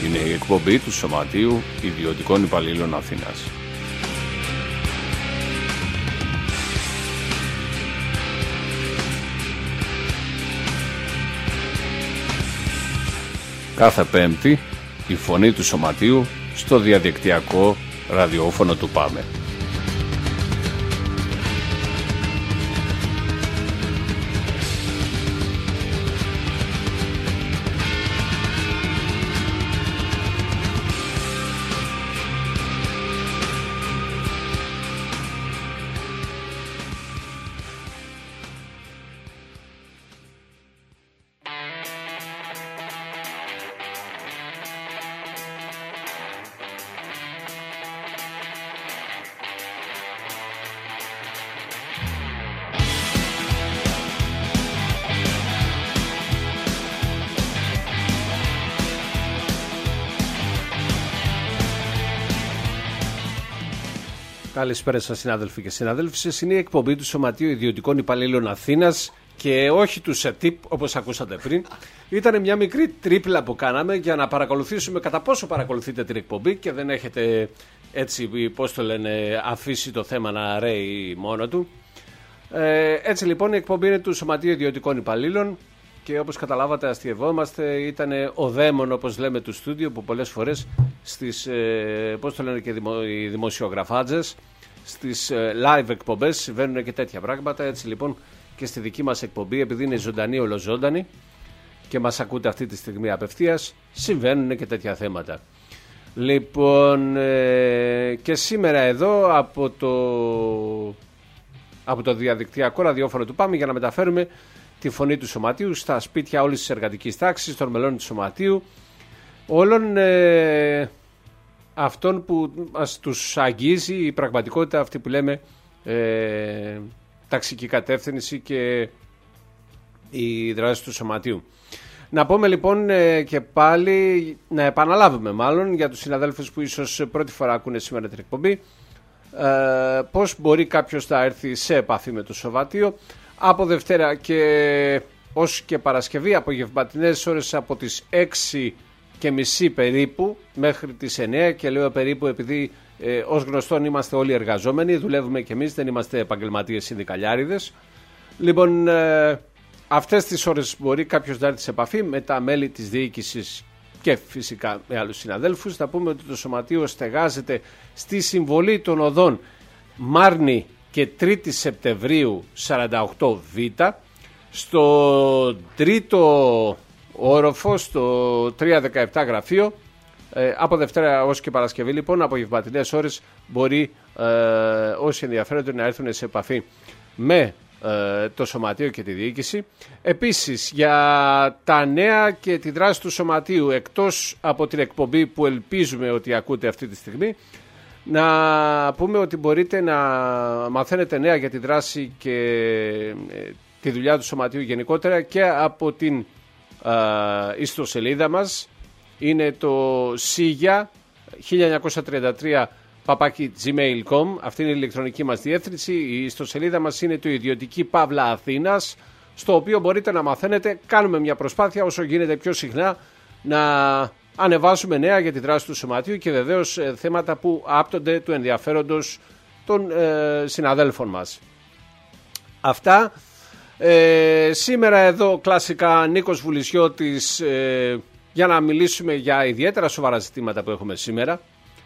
Είναι η εκπομπή του Σωματείου Ιδιωτικών Υπαλλήλων Αθήνας. Κάθε Πέμπτη η φωνή του Σωματείου στο διαδικτυακό ραδιόφωνο του ΠΑΜΕ. Καλησπέρα σας συνάδελφοι και συναδέλφισες. Είναι η εκπομπή του Σωματείου Ιδιωτικών Υπαλλήλων Αθήνας και όχι του ΣΕΤΙΠ όπως ακούσατε πριν. Ήταν μια μικρή τρίπλα που κάναμε για να παρακολουθήσουμε κατά πόσο παρακολουθείτε την εκπομπή και δεν έχετε έτσι, πώς το λένε, αφήσει το θέμα να ρέει μόνο του. Έτσι λοιπόν η εκπομπή είναι του Σωματείου Ιδιωτικών Υπαλλήλων και όπως καταλάβατε αστειευόμαστε, ήταν ο δαίμον όπως λέμε του στούντιο που πολλές φορές στις, πώς το λένε και οι δημοσιογραφάτζες, στις live εκπομπές συμβαίνουν και τέτοια πράγματα. Έτσι λοιπόν και στη δική μας εκπομπή, επειδή είναι ζωντανή ολοζώντανη και μας ακούτε αυτή τη στιγμή απευθείας, συμβαίνουν και τέτοια θέματα. Λοιπόν, και σήμερα εδώ από το διαδικτυακό ραδιόφωνο του ΠΑΜΕ για να μεταφέρουμε τη φωνή του Σωματείου στα σπίτια όλης της εργατικής τάξης, των μελών του Σωματείου, όλων αυτών που μας τους αγγίζει η πραγματικότητα αυτή που λέμε ταξική κατεύθυνση και η δράση του Σωματείου. Να πούμε λοιπόν και πάλι, να επαναλάβουμε μάλλον για τους συναδέλφους που ίσως πρώτη φορά ακούνε σήμερα την εκπομπή, πώς μπορεί κάποιος να έρθει σε επαφή με το Σωματείο. Από Δευτέρα και ως και Παρασκευή απογευματινές ώρες από τις 6:30 περίπου μέχρι τις 9, και λέω περίπου επειδή ως γνωστόν είμαστε όλοι εργαζόμενοι, δουλεύουμε και εμείς, δεν είμαστε επαγγελματίες συνδικαλιάριδες. Λοιπόν, αυτές τις ώρες μπορεί κάποιος να έρθει σε επαφή με τα μέλη της διοίκησης και φυσικά με άλλους συναδέλφους. Θα πούμε ότι το Σωματείο στεγάζεται στη συμβολή των οδών Μάρνη και 3η Σεπτεμβρίου 48Β, στο τρίτο όροφο, στο 317 γραφείο. Από Δευτέρα ως και Παρασκευή λοιπόν, απογευματινές ώρες μπορεί όσοι ενδιαφέρονται να έρθουν σε επαφή με το Σωματείο και τη διοίκηση. Επίσης για τα νέα και τη δράση του Σωματείου, εκτός από την εκπομπή που ελπίζουμε ότι ακούτε αυτή τη στιγμή, να πούμε ότι μπορείτε να μαθαίνετε νέα για τη δράση και τη δουλειά του Σωματείου γενικότερα και από την ιστοσελίδα μας. Είναι το SIGA 1933 @gmail.com. Αυτή είναι η ηλεκτρονική μας διεύθυνση. Η ιστοσελίδα μας είναι το Ιδιωτική Παύλα Αθήνας, στο οποίο μπορείτε να μαθαίνετε. Κάνουμε μια προσπάθεια όσο γίνεται πιο συχνά να ανεβάσουμε νέα για τη δράση του Σωματείου και βεβαίως θέματα που άπτονται του ενδιαφέροντος των συναδέλφων μας. Αυτά. Σήμερα εδώ κλασικά Νίκος Βουλισιώτης για να μιλήσουμε για ιδιαίτερα σοβαρά ζητήματα που έχουμε σήμερα.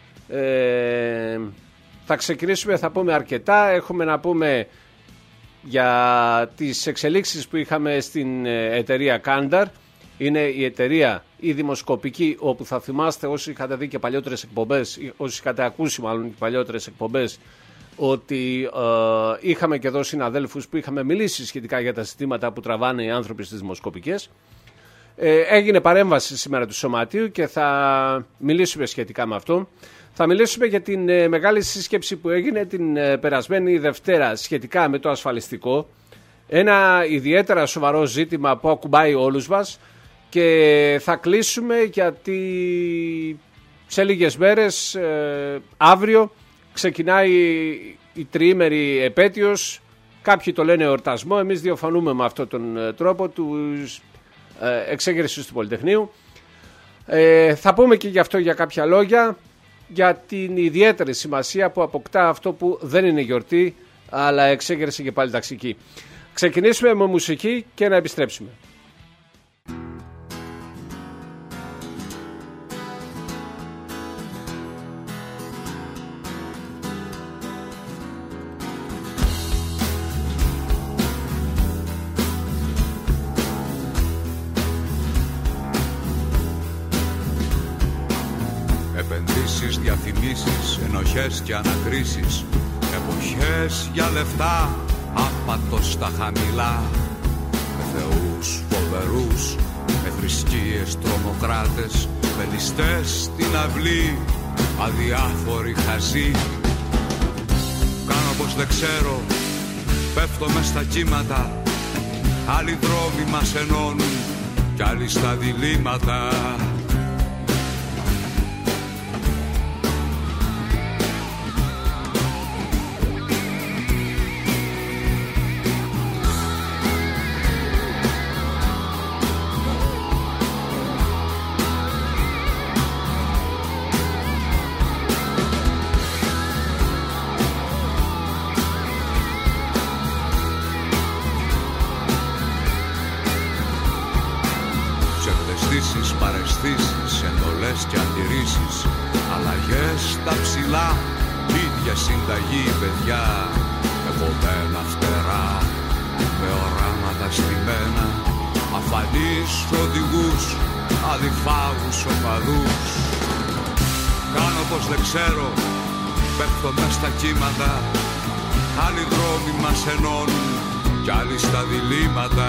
Θα ξεκινήσουμε, θα πούμε αρκετά. Έχουμε να πούμε για τις εξελίξεις που είχαμε στην εταιρεία Κάνταρ. Είναι η εταιρεία η δημοσκοπική, όπου θα θυμάστε όσοι είχατε δει και παλιότερες εκπομπές, όσοι είχατε ακούσει μάλλον και παλιότερες εκπομπές, ότι είχαμε και εδώ συναδέλφους που είχαμε μιλήσει σχετικά για τα ζητήματα που τραβάνε οι άνθρωποι στις δημοσκοπικές. Έγινε παρέμβαση σήμερα του Σωματείου και θα μιλήσουμε σχετικά με αυτό. Θα μιλήσουμε για την μεγάλη σύσκεψη που έγινε την περασμένη Δευτέρα σχετικά με το ασφαλιστικό. Ένα ιδιαίτερα σοβαρό ζήτημα που ακουμπάει όλους μας. Και θα κλείσουμε γιατί σε λίγες μέρες, αύριο, ξεκινάει η τριήμερη επέτειος. Κάποιοι το λένε εορτασμό, εμείς διαφωνούμε με αυτόν τον τρόπο του εξέγερσης του Πολυτεχνείου. Θα πούμε και γι' αυτό για κάποια λόγια, για την ιδιαίτερη σημασία που αποκτά αυτό που δεν είναι γιορτή, αλλά εξέγερσε και πάλι ταξική. Ξεκινήσουμε με μουσική και να επιστρέψουμε. Επενδύσεις, διαφημίσεις, ενοχές και ανακρίσεις, εποχές για λεφτά, άπατος στα χαμηλά. Με θεούς φοβερούς, με θρησκείες τρομοκράτες, με ληστές στην αυλή, αδιάφοροι χαζοί. Κάνω πως δεν ξέρω, πέφτω μες στα κύματα, άλλοι δρόμοι μας ενώνουν κι άλλοι στα διλήμματα. Παραισθήσεις, εντολές και αντιρρήσεις, αλλαγές στα ψηλά, ίδια συνταγή παιδιά, με κομμένα φτερά, με οράματα στημένα, αφανείς οδηγούς, αδιφάγους οπαδούς. Κάνω πως δεν ξέρω, πέφτω μες στα κύματα, άλλοι δρόμοι μας ενώνουν κι άλλοι στα διλήμματα.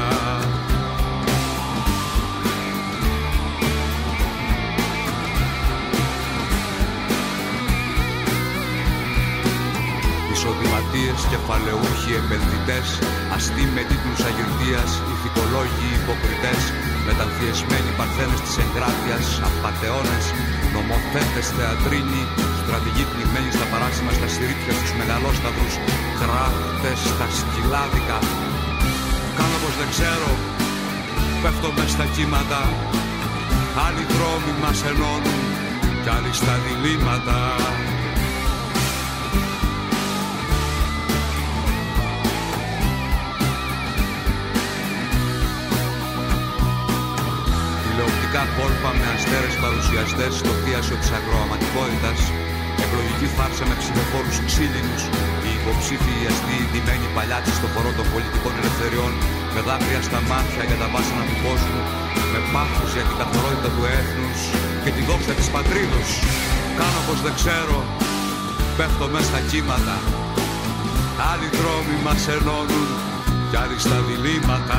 Εισοδηματίες, κεφαλαιούχοι, επενδυτές, αστεί με τίτλους αγιορτίας, ηθικολόγοι, υποκριτές, μεταμφιεσμένοι παρθένες της εγκράτειας, απατεώνες, νομοθέτες, θεατρίνοι, στρατηγοί πνιγμένοι στα παράσιμα, στα συρρίπια, στους μεγαλόσταυρους, κράτες, στα σκυλάδικα. Κάνω πως δεν ξέρω, πέφτω μες στα κύματα, άλλοι δρόμοι μας ενώνουν κι άλλοι στα διλήμματα. Κόλπα με αστέρες παρουσιαστές στο θίασο της αγροαματικότητας, εκλογική φάρσα με ψηφοφόρους ξύλινους, οι υποψήφοι αστεί ντυμένοι παλιάτσι στο χορό των πολιτικών ελευθεριών, με δάκρυα στα μάτια για τα βάσανα του κόσμου, με πάθος για την καθαρότητα του έθνους και τη δόξα της πατρίδος. Κάνω πως δεν ξέρω, πέφτω μες στα κύματα, άλλοι δρόμοι μας ενώνουν κι άλλοι στα διλήμματα.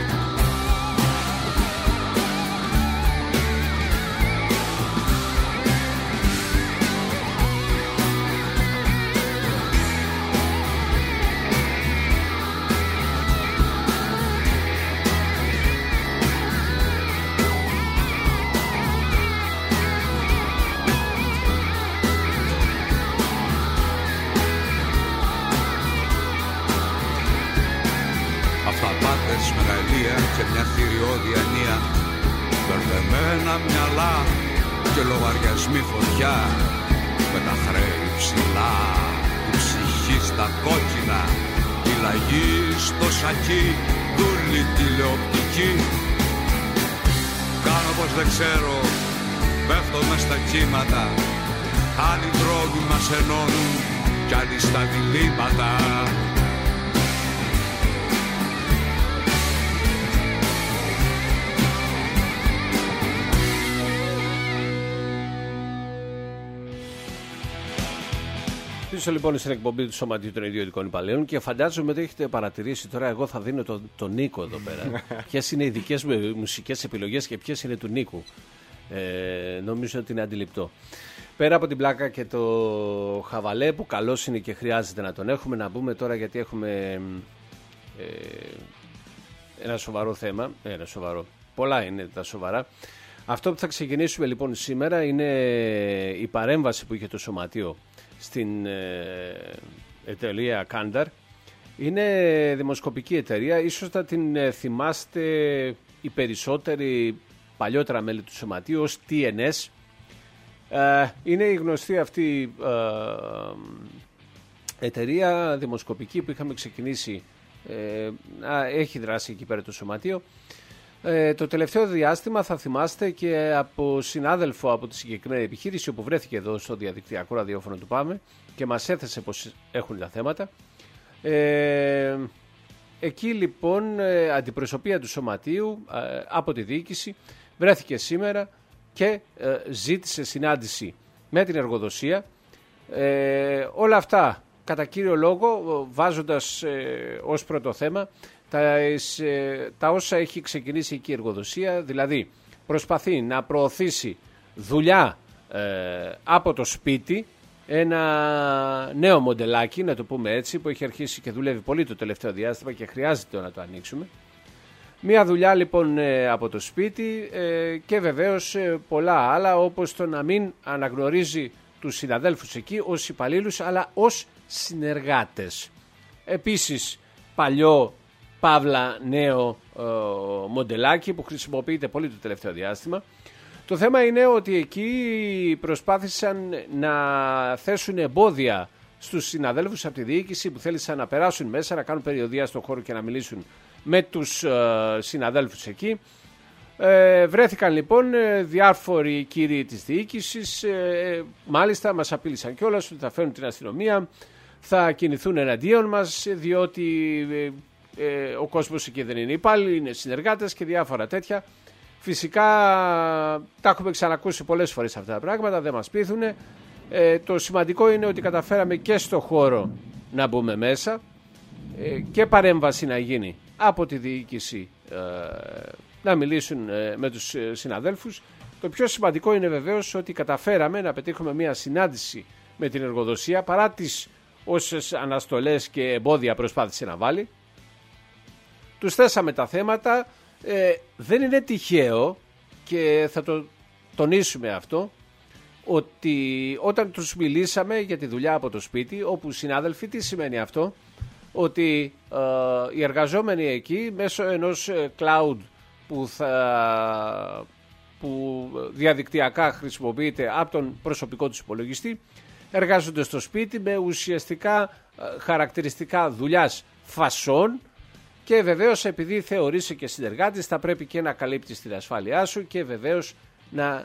Και μια θηριώδη ανία, μπερδεμένα μυαλά και λογαριασμοί φωτιά, με τα χρέη ψηλά, η ψυχή στα κόκκινα, η λαγή στο σακί, δούλη τηλεοπτική. Κάνω πως δεν ξέρω, πέφτω μες στα κύματα, άλλοι δρόμοι μας ενώνουν κι άλλοι στα διλήμματα. Πίσω λοιπόν στην εκπομπή του Σωματείου των Ιδιωτικών Υπαλλήλων και φαντάζομαι ότι έχετε παρατηρήσει τώρα. Εγώ θα δίνω τον Νίκο εδώ πέρα. Ποιες είναι οι δικές μου μουσικές επιλογές και ποιες είναι του Νίκου. Νομίζω ότι είναι αντιληπτό. Πέρα από την πλάκα και το χαβαλέ που καλός είναι και χρειάζεται να τον έχουμε, να μπούμε τώρα γιατί έχουμε ένα σοβαρό θέμα. Ένα σοβαρό. Πολλά είναι τα σοβαρά. Αυτό που θα ξεκινήσουμε λοιπόν σήμερα είναι η παρέμβαση που είχε το Σωματείο στην εταιρεία Κάνταρ. Είναι δημοσκοπική εταιρεία, ίσως θα την θυμάστε οι περισσότεροι παλιότερα μέλη του Σωματείου ως TNS. Είναι η γνωστή αυτή εταιρεία δημοσκοπική που είχαμε ξεκινήσει, έχει δράσει εκεί πέρα το Σωματείο. Το τελευταίο διάστημα θα θυμάστε και από συνάδελφο από τη συγκεκριμένη επιχείρηση, όπου βρέθηκε εδώ στο διαδικτυακό ραδιόφωνο του ΠΑΜΕ και μας έθεσε πως έχουν τα θέματα. Εκεί λοιπόν αντιπροσωπεία του Σωματείου από τη διοίκηση βρέθηκε σήμερα και ζήτησε συνάντηση με την εργοδοσία. Όλα αυτά κατά κύριο λόγο βάζοντας ως πρώτο θέμα τα όσα έχει ξεκινήσει εκεί η εργοδοσία, δηλαδή προσπαθεί να προωθήσει δουλειά από το σπίτι, ένα νέο μοντελάκι, να το πούμε έτσι, που έχει αρχίσει και δουλεύει πολύ το τελευταίο διάστημα και χρειάζεται να το ανοίξουμε. Μία δουλειά λοιπόν από το σπίτι και βεβαίως πολλά άλλα, όπως το να μην αναγνωρίζει τους συναδέλφους εκεί ως υπαλλήλους αλλά ως συνεργάτες. Επίσης παλιό παύλα νέο μοντελάκι που χρησιμοποιείται πολύ το τελευταίο διάστημα. Το θέμα είναι ότι εκεί προσπάθησαν να θέσουν εμπόδια στους συναδέλφους από τη διοίκηση που θέλησαν να περάσουν μέσα, να κάνουν περιοδεία στον χώρο και να μιλήσουν με τους συναδέλφους εκεί. Βρέθηκαν λοιπόν διάφοροι κύριοι της διοίκησης, μάλιστα μας απείλησαν κιόλας ότι θα φέρουν την αστυνομία, θα κινηθούν εναντίον μας διότι ο κόσμος εκεί δεν είναι υπάλληλοι, είναι συνεργάτες και διάφορα τέτοια. Φυσικά τα έχουμε ξανακούσει πολλές φορές αυτά τα πράγματα, δεν μας πείθουν. Το σημαντικό είναι ότι καταφέραμε και στο χώρο να μπούμε μέσα και παρέμβαση να γίνει από τη διοίκηση, να μιλήσουν με τους συναδέλφους. Το πιο σημαντικό είναι βεβαίως ότι καταφέραμε να πετύχουμε μια συνάντηση με την εργοδοσία παρά τις όσες αναστολές και εμπόδια προσπάθησε να βάλει. Τους θέσαμε τα θέματα, δεν είναι τυχαίο και θα το τονίσουμε αυτό, ότι όταν τους μιλήσαμε για τη δουλειά από το σπίτι, όπου συνάδελφοι, τι σημαίνει αυτό, ότι οι εργαζόμενοι εκεί μέσω ενός cloud που διαδικτυακά χρησιμοποιείται από τον προσωπικό τους υπολογιστή, εργάζονται στο σπίτι με ουσιαστικά χαρακτηριστικά δουλειάς φασών και βεβαίως επειδή θεωρείσαι και συνεργάτης θα πρέπει και να καλύπτεις την ασφάλειά σου και βεβαίως να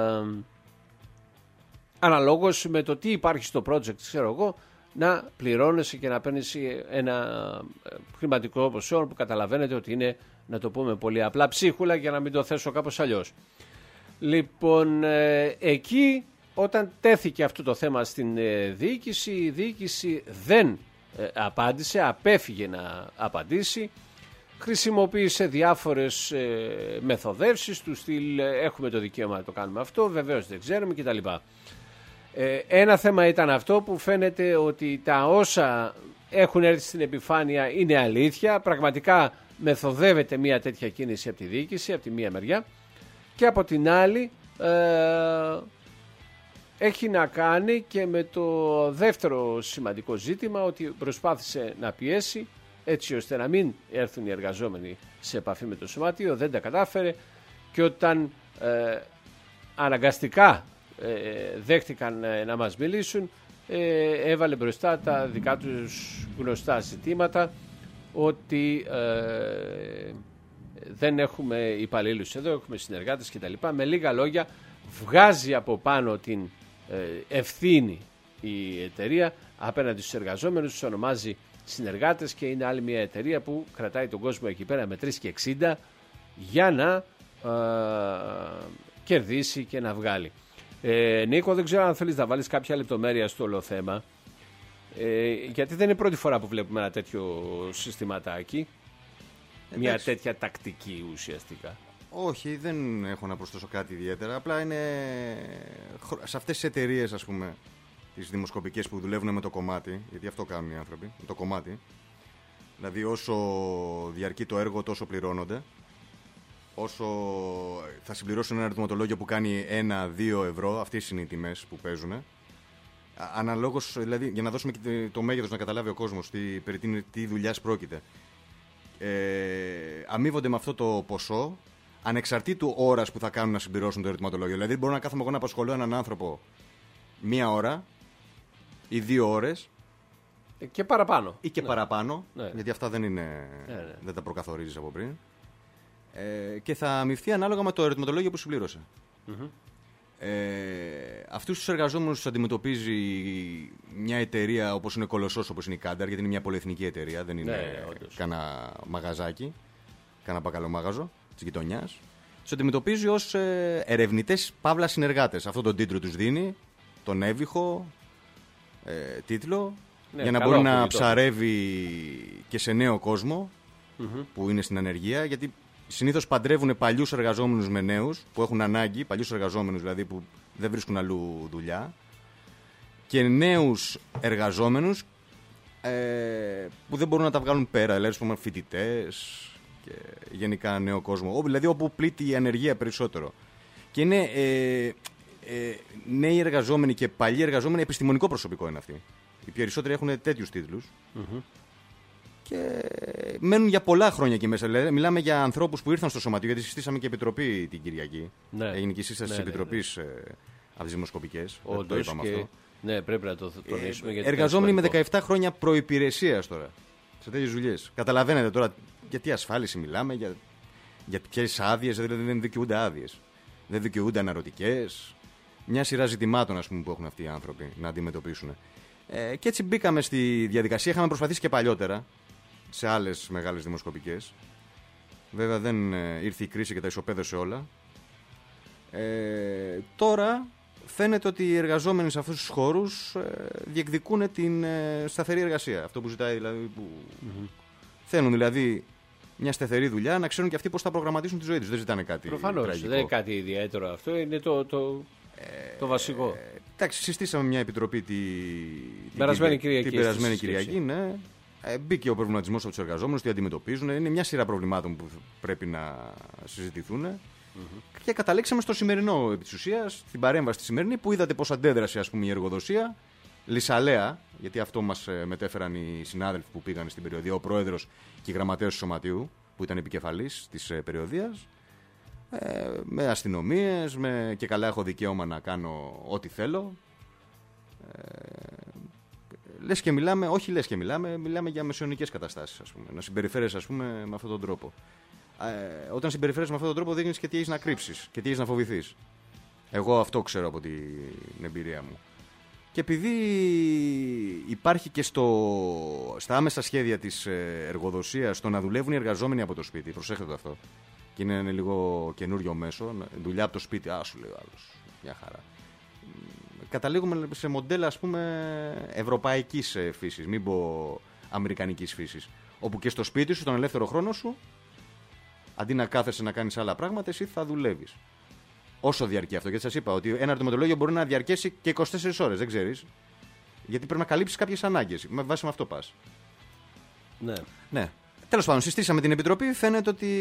αναλόγως με το τι υπάρχει στο project, ξέρω εγώ, να πληρώνεσαι και να παίρνεις ένα χρηματικό ποσό που καταλαβαίνετε ότι είναι, να το πούμε πολύ απλά, ψίχουλα, για να μην το θέσω κάπως αλλιώς. Λοιπόν, εκεί όταν τέθηκε αυτό το θέμα στην διοίκηση, η διοίκηση δεν απάντησε, απέφυγε να απαντήσει, χρησιμοποίησε διάφορες μεθοδεύσεις του στυλ έχουμε το δικαίωμα να το κάνουμε αυτό, βεβαίως δεν ξέρουμε κτλ. Ένα θέμα ήταν αυτό που φαίνεται ότι τα όσα έχουν έρθει στην επιφάνεια είναι αλήθεια, πραγματικά μεθοδεύεται μια τέτοια κίνηση από τη διοίκηση, από τη μία μεριά, και από την άλλη έχει να κάνει και με το δεύτερο σημαντικό ζήτημα, ότι προσπάθησε να πιέσει έτσι ώστε να μην έρθουν οι εργαζόμενοι σε επαφή με το σωματείο, δεν τα κατάφερε και όταν αναγκαστικά δέχτηκαν να μας μιλήσουν, έβαλε μπροστά τα δικά τους γνωστά ζητήματα, ότι δεν έχουμε υπαλλήλους εδώ, έχουμε συνεργάτες κτλ. Με λίγα λόγια βγάζει από πάνω την ευθύνη η εταιρεία απέναντι στους εργαζόμενους, τους ονομάζει συνεργάτες και είναι άλλη μια εταιρεία που κρατάει τον κόσμο εκεί πέρα με 3,60 για να κερδίσει και να βγάλει. Νίκο, δεν ξέρω αν θέλεις να βάλεις κάποια λεπτομέρεια στο όλο θέμα, γιατί δεν είναι πρώτη φορά που βλέπουμε ένα τέτοιο συστηματάκι, μια τέτοια τακτική ουσιαστικά. Όχι, δεν έχω να προσθέσω κάτι ιδιαίτερα. Απλά είναι σε αυτές τις εταιρείες, ας πούμε, τις δημοσκοπικές που δουλεύουν με το κομμάτι, γιατί αυτό κάνουν οι άνθρωποι, με το κομμάτι. Δηλαδή, όσο διαρκεί το έργο, τόσο πληρώνονται. Όσο θα συμπληρώσουν ένα αριθμοτολόγιο που κάνει 1-2 ευρώ, αυτές είναι οι τιμές που παίζουν. Αναλόγως, δηλαδή, για να δώσουμε και το μέγεθος να καταλάβει ο κόσμος τι δουλειάς πρόκειται. Αμείβονται με αυτό το ποσό ανεξαρτήτου ώρας που θα κάνουν να συμπληρώσουν το ερωτηματολόγιο. Δηλαδή, μπορώ να κάθομαι εγώ να απασχολώ έναν άνθρωπο 1 ώρα ή 2 ώρες. Και παραπάνω. Ή και παραπάνω, Ναι. γιατί αυτά δεν είναι. Ναι. Δεν τα προκαθορίζεις από πριν. Και θα αμοιφθεί ανάλογα με το ερωτηματολόγιο που συμπλήρωσε. Αυτούς τους εργαζόμενους τους αντιμετωπίζει μια εταιρεία όπως είναι Κολοσσός, όπως είναι η Κάνταρ, γιατί είναι μια πολυεθνική εταιρεία, δεν είναι κανένα μαγαζάκι, κανένα μπακαλομάγαζο της γειτονιάς. Τους αντιμετωπίζει ως ερευνητές παύλα συνεργάτες. Αυτό τον τίτλο τους δίνει, τον έβυχο τίτλο, για να μπορεί να ψαρεύει και σε νέο κόσμο που είναι στην ανεργία, γιατί συνήθως παντρεύουν παλιούς εργαζόμενους με νέους που έχουν ανάγκη, παλιούς εργαζόμενους δηλαδή που δεν βρίσκουν αλλού δουλειά, και νέους εργαζόμενους που δεν μπορούν να τα βγάλουν πέρα, δηλαδή φοιτητές και γενικά νέο κόσμο, δηλαδή όπου πλήττει η ανεργία περισσότερο. Και είναι νέοι εργαζόμενοι και παλιοί εργαζόμενοι, επιστημονικό προσωπικό είναι αυτοί. Οι περισσότεροι έχουν τέτοιους τίτλους. Και μένουν για πολλά χρόνια εκεί μέσα. Δηλαδή, μιλάμε για ανθρώπους που ήρθαν στο σωματείο, γιατί συστήσαμε και επιτροπή την Κυριακή. Ναι. Έγινε και η σύσταση της επιτροπής από τις δημοσκοπικές. Το είπαμε αυτό. Ναι, πρέπει να το τονίσουμε. Εργαζόμενοι με 17 χρόνια προϋπηρεσίας τώρα σε τέτοιες δουλειές. Καταλαβαίνετε τώρα για τι ασφάλιση μιλάμε, για ποιες άδειες, δηλαδή δεν δικαιούνται άδειες. Δεν δικαιούνται αναρωτικές. Μια σειρά ζητημάτων, ας πούμε, που έχουν αυτοί οι άνθρωποι να αντιμετωπίσουν. Και έτσι μπήκαμε στη διαδικασία. Είχαμε προσπαθήσει και παλιότερα σε άλλες μεγάλες δημοσκοπικές. Βέβαια δεν ήρθε η κρίση και τα ισοπαίδωσε όλα. Τώρα φαίνεται ότι οι εργαζόμενοι σε αυτούς τους χώρους διεκδικούν την σταθερή εργασία. Αυτό που ζητάει δηλαδή. Θέλουν δηλαδή μια σταθερή δουλειά, να ξέρουν και αυτοί πώς θα προγραμματίσουν τη ζωή τους. Δεν ζητάνε κάτι. Προφανώς δεν είναι κάτι ιδιαίτερο αυτό. Είναι το βασικό. Εντάξει, συστήσαμε μια επιτροπή την περασμένη Κυριακή. Ναι. Μπήκε ο προβληματισμός από τους εργαζόμενους, τι αντιμετωπίζουν. Είναι μια σειρά προβλημάτων που πρέπει να συζητηθούν. Και καταλήξαμε στο σημερινό, επί της ουσίας, στην παρέμβαση τη σημερινή, που είδατε πώς αντέδρασε, ας πούμε, η εργοδοσία. Λυσαλέα, γιατί αυτό μας μετέφεραν οι συνάδελφοι που πήγαν στην περιοδία, ο πρόεδρος και η γραμματέας του σωματείου, που ήταν επικεφαλής της περιοδίας. Με αστυνομίες, και καλά έχω δικαίωμα να κάνω ό,τι θέλω. Μιλάμε για μεσαιωνικές καταστάσεις, ας πούμε. Να συμπεριφέρεσαι, ας πούμε, με αυτόν τον τρόπο. Όταν συμπεριφέρεσαι με αυτόν τον τρόπο, δείχνεις και τι έχεις να κρύψεις και τι έχεις να φοβηθείς. Εγώ αυτό ξέρω από την εμπειρία μου. Και επειδή υπάρχει και στα άμεσα σχέδια της εργοδοσίας το να δουλεύουν οι εργαζόμενοι από το σπίτι, προσέχετε το αυτό. Και είναι λίγο καινούριο μέσο, δουλειά από το σπίτι, σου λέει ο άλλος, μια χαρά. Καταλήγουμε σε μοντέλα, ας πούμε, ευρωπαϊκής φύσης, μην πω αμερικανικής φύσης, όπου και στο σπίτι σου, τον ελεύθερο χρόνο σου, αντί να κάθεσαι να κάνεις άλλα πράγματα, εσύ θα δουλεύεις. Όσο διαρκεί αυτό, γιατί σας είπα ότι ένα ερωτηματολόγιο μπορεί να διαρκέσει και 24 ώρες, δεν ξέρεις. Γιατί πρέπει να καλύψεις κάποιες ανάγκες. Με βάση με αυτό πας. Ναι. Τέλος πάντων, συστήσαμε την επιτροπή. Φαίνεται ότι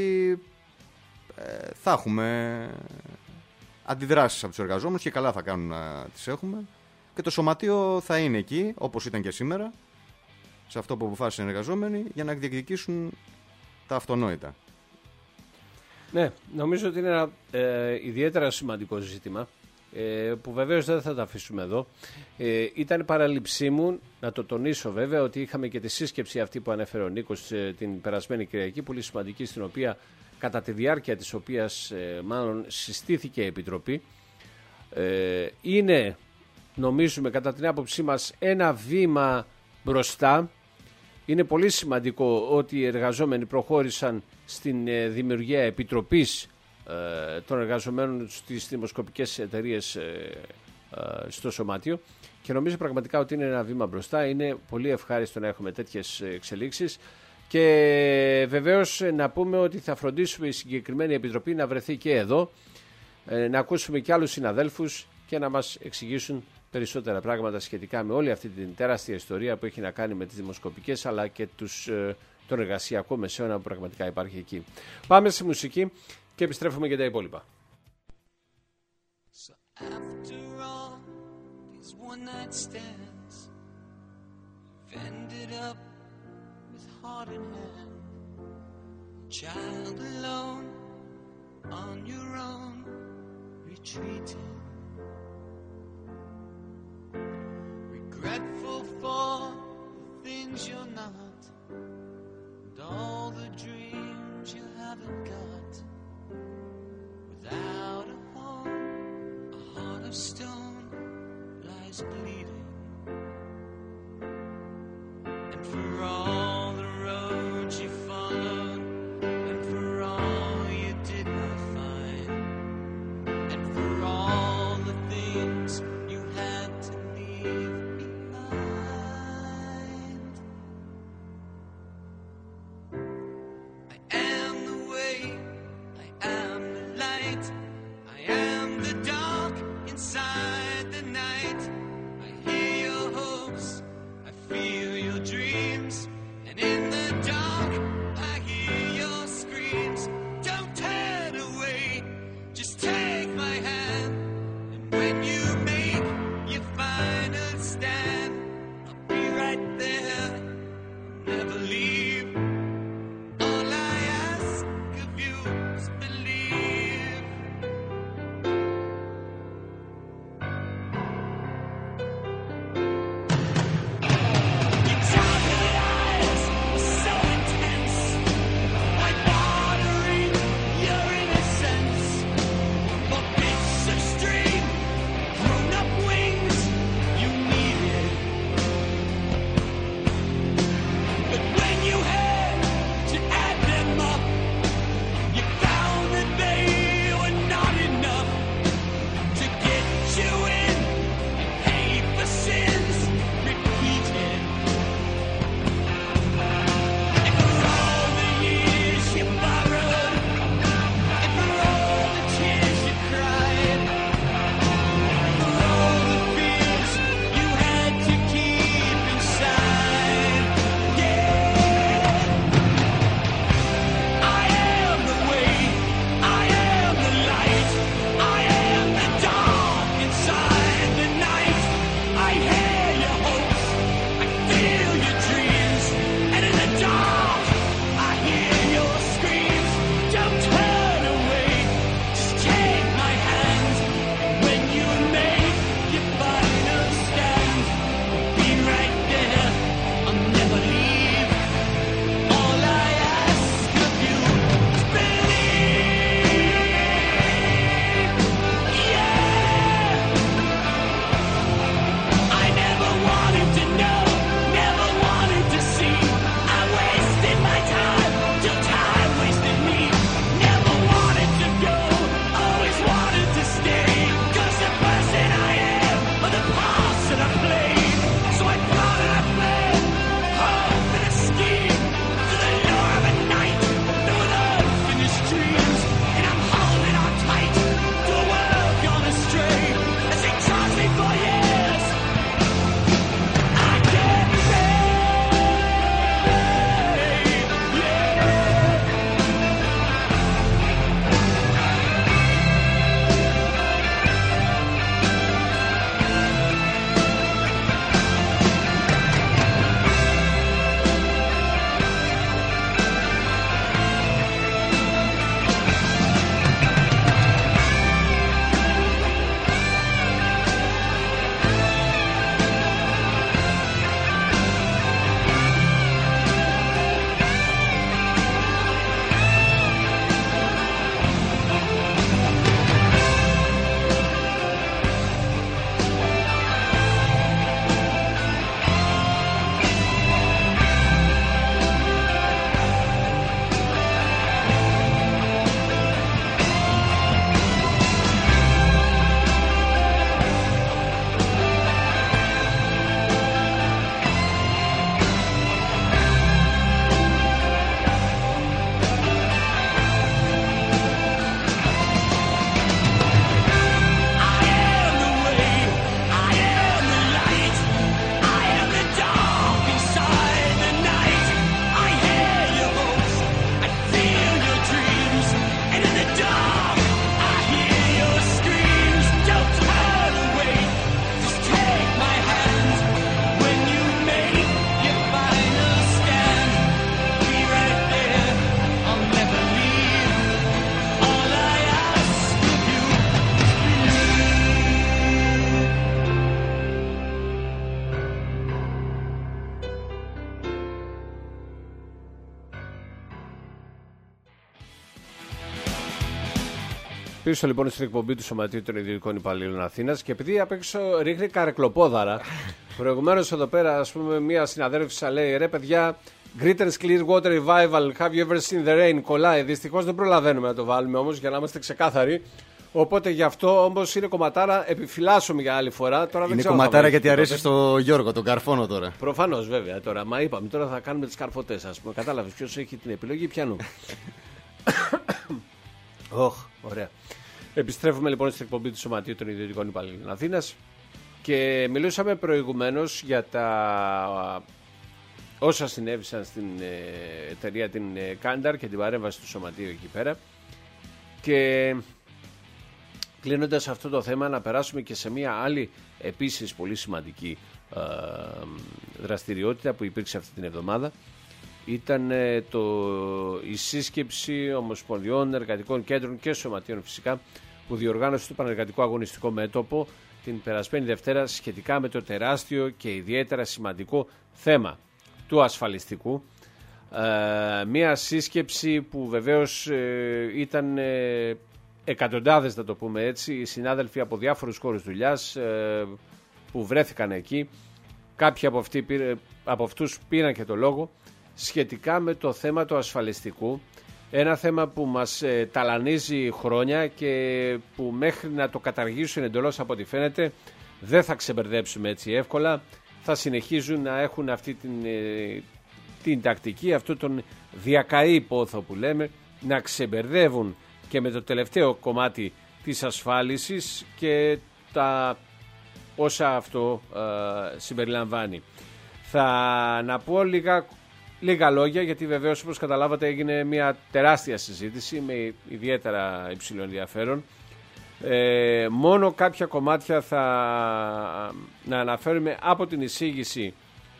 θα έχουμε αντιδράσεις από τους εργαζόμενους και καλά θα κάνουν να τις έχουμε. Και το σωματείο θα είναι εκεί, όπως ήταν και σήμερα, σε αυτό που αποφάσισαν οι εργαζόμενοι, για να διεκδικήσουν τα αυτονόητα. Ναι, νομίζω ότι είναι ένα ιδιαίτερα σημαντικό ζήτημα, που βεβαίως δεν θα τα αφήσουμε εδώ. Ήταν παραλήψή μου να το τονίσω βέβαια ότι είχαμε και τη σύσκεψη αυτή που ανέφερε ο Νίκος την περασμένη Κυριακή, πολύ σημαντική, στην οποία, κατά τη διάρκεια της οποίας μάλλον συστήθηκε η Επιτροπή. Είναι, νομίζουμε κατά την άποψή μας, ένα βήμα μπροστά. Είναι πολύ σημαντικό ότι οι εργαζόμενοι προχώρησαν στην δημιουργία επιτροπής των εργαζομένων στις δημοσκοπικές εταιρείες στο σωμάτιο, και νομίζω πραγματικά ότι είναι ένα βήμα μπροστά. Είναι πολύ ευχάριστο να έχουμε τέτοιες εξελίξεις, και βεβαίως να πούμε ότι θα φροντίσουμε η συγκεκριμένη επιτροπή να βρεθεί και εδώ, να ακούσουμε και άλλους συναδέλφους και να μας εξηγήσουν περισσότερα πράγματα σχετικά με όλη αυτή την τεράστια ιστορία που έχει να κάνει με τις δημοσκοπικές, αλλά και τον εργασιακό μεσαίωνα που πραγματικά υπάρχει εκεί. Πάμε στη μουσική και επιστρέφουμε για τα υπόλοιπα. So after all these one night stands, you've ended up with heart in hand, child alone on your own, retreating, regretful for the things you're not, and all the dreams you haven't got. Without a home, a heart of stone lies bleeding. And for all the roads you followed, and for all you did not find, and for all the things you had to leave behind, I am the way, I am the light, I am the dark inside the night. I hear your hopes, I feel your dreams. πίσω λοιπόν στην εκπομπή του Σωματείου των Ιδιωτικών Υπαλλήλων Αθήνας και επειδή απ' έξω ρίχνει καρεκλοπόδαρα, προηγουμένως εδώ πέρα, ας πούμε, μία συναδέλφισσα λέει: ρε παιδιά, Greetings Clear Water Revival, have you ever seen the rain? Κολλάει. Δυστυχώς δεν προλαβαίνουμε να το βάλουμε όμως για να είμαστε ξεκάθαροι. Οπότε γι' αυτό όμως είναι κομματάρα, επιφυλάσσομαι για άλλη φορά. Τώρα είναι κομματάρα γιατί αρέσει στο Γιώργο, τον καρφώνο τώρα. Προφανώς βέβαια τώρα. Μα είπαμε τώρα θα κάνουμε τις καρφωτές, ας πούμε. Κατάλαβες ποιος έχει την επιλογή, πιανού. Ωραία. Επιστρέφουμε λοιπόν στην εκπομπή του Σωματείου των Ιδιωτικών Υπαλλήλων Αθήνας και μιλούσαμε προηγουμένως για τα όσα συνέβησαν στην εταιρεία την Κάνταρ και την παρέμβαση του Σωματείου εκεί πέρα. Και κλείνοντας αυτό το θέμα, να περάσουμε και σε μια άλλη επίσης πολύ σημαντική δραστηριότητα που υπήρξε αυτή την εβδομάδα. Ήταν η σύσκεψη ομοσπονδιών, εργατικών κέντρων και σωματείων φυσικά που διοργάνωσε το Πανεργατικό Αγωνιστικό Μέτωπο την περασμένη Δευτέρα σχετικά με το τεράστιο και ιδιαίτερα σημαντικό θέμα του ασφαλιστικού. Μια σύσκεψη που βεβαίως ήταν εκατοντάδες, να το πούμε έτσι, οι συνάδελφοι από διάφορους χώρους δουλειάς που βρέθηκαν εκεί. Κάποιοι από αυτούς πήραν και το λόγο σχετικά με το θέμα του ασφαλιστικού, ένα θέμα που μας ταλανίζει χρόνια και που μέχρι να το καταργήσουν εντελώς από ό,τι φαίνεται δεν θα ξεμπερδέψουμε έτσι εύκολα. Θα συνεχίζουν να έχουν αυτή την τακτική, αυτό τον διακαή πόθο που λέμε, να ξεμπερδεύουν και με το τελευταίο κομμάτι της ασφάλισης και τα όσα αυτό συμπεριλαμβάνει. Θα να πω λίγα λόγια, γιατί βεβαίως όπως καταλάβατε έγινε μια τεράστια συζήτηση με ιδιαίτερα υψηλό ενδιαφέρον. Μόνο κάποια κομμάτια να αναφέρουμε από την εισήγηση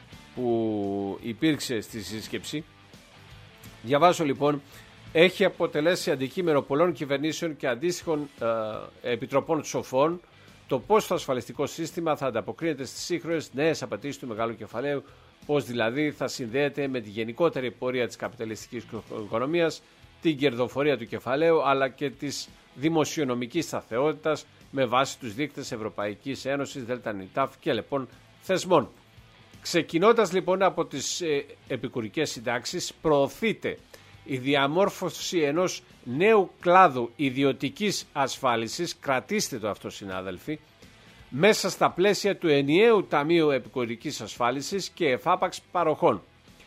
που υπήρξε στη σύσκεψη. Διαβάζω λοιπόν: έχει αποτελέσει αντικείμενο πολλών κυβερνήσεων και αντίστοιχων επιτροπών σοφών το πώς το ασφαλιστικό σύστημα θα ανταποκρίνεται στις σύγχρονες νέες απαιτήσεις του μεγάλου κεφαλαίου, πώς δηλαδή θα συνδέεται με τη γενικότερη πορεία της καπιταλιστικής οικονομίας, την κερδοφορία του κεφαλαίου αλλά και της δημοσιονομικής σταθερότητας με βάση τους δείκτες Ευρωπαϊκής Ένωσης, ΔΝΤ και λοιπόν θεσμών. Ξεκινώντας λοιπόν από τις επικουρικές συντάξεις, προωθείται η διαμόρφωση ενός νέου κλάδου ιδιωτικής ασφάλισης, κρατήστε το αυτό συνάδελφοι, μέσα στα πλαίσια του ενιαίου Ταμείου Επικουρικής Ασφάλισης και εφάπαξ παροχών,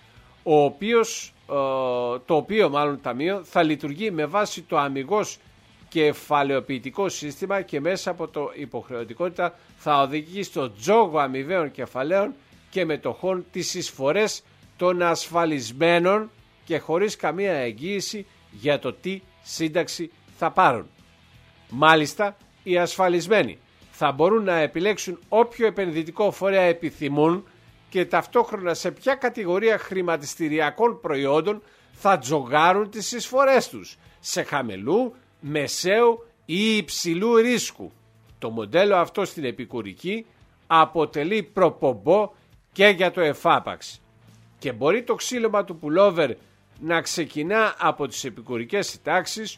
το οποίο ταμείο θα λειτουργεί με βάση το αμιγώς κεφαλαιοποιητικό σύστημα και μέσα από το υποχρεωτικότητα θα οδηγεί στο τζόγο αμοιβαίων κεφαλαίων και μετοχών τις εισφορές των ασφαλισμένων και χωρίς καμία εγγύηση για το τι σύνταξη θα πάρουν. Μάλιστα, οι ασφαλισμένοι θα μπορούν να επιλέξουν όποιο επενδυτικό φορέα επιθυμούν και ταυτόχρονα σε ποια κατηγορία χρηματιστηριακών προϊόντων θα τζογάρουν τις εισφορές τους, σε χαμηλού, μεσαίου ή υψηλού ρίσκου. Το μοντέλο αυτό στην επικουρική αποτελεί προπομπό και για το εφάπαξ. Και μπορεί το ξύλωμα του πουλόβερ να ξεκινά από τις επικουρικές συντάξεις,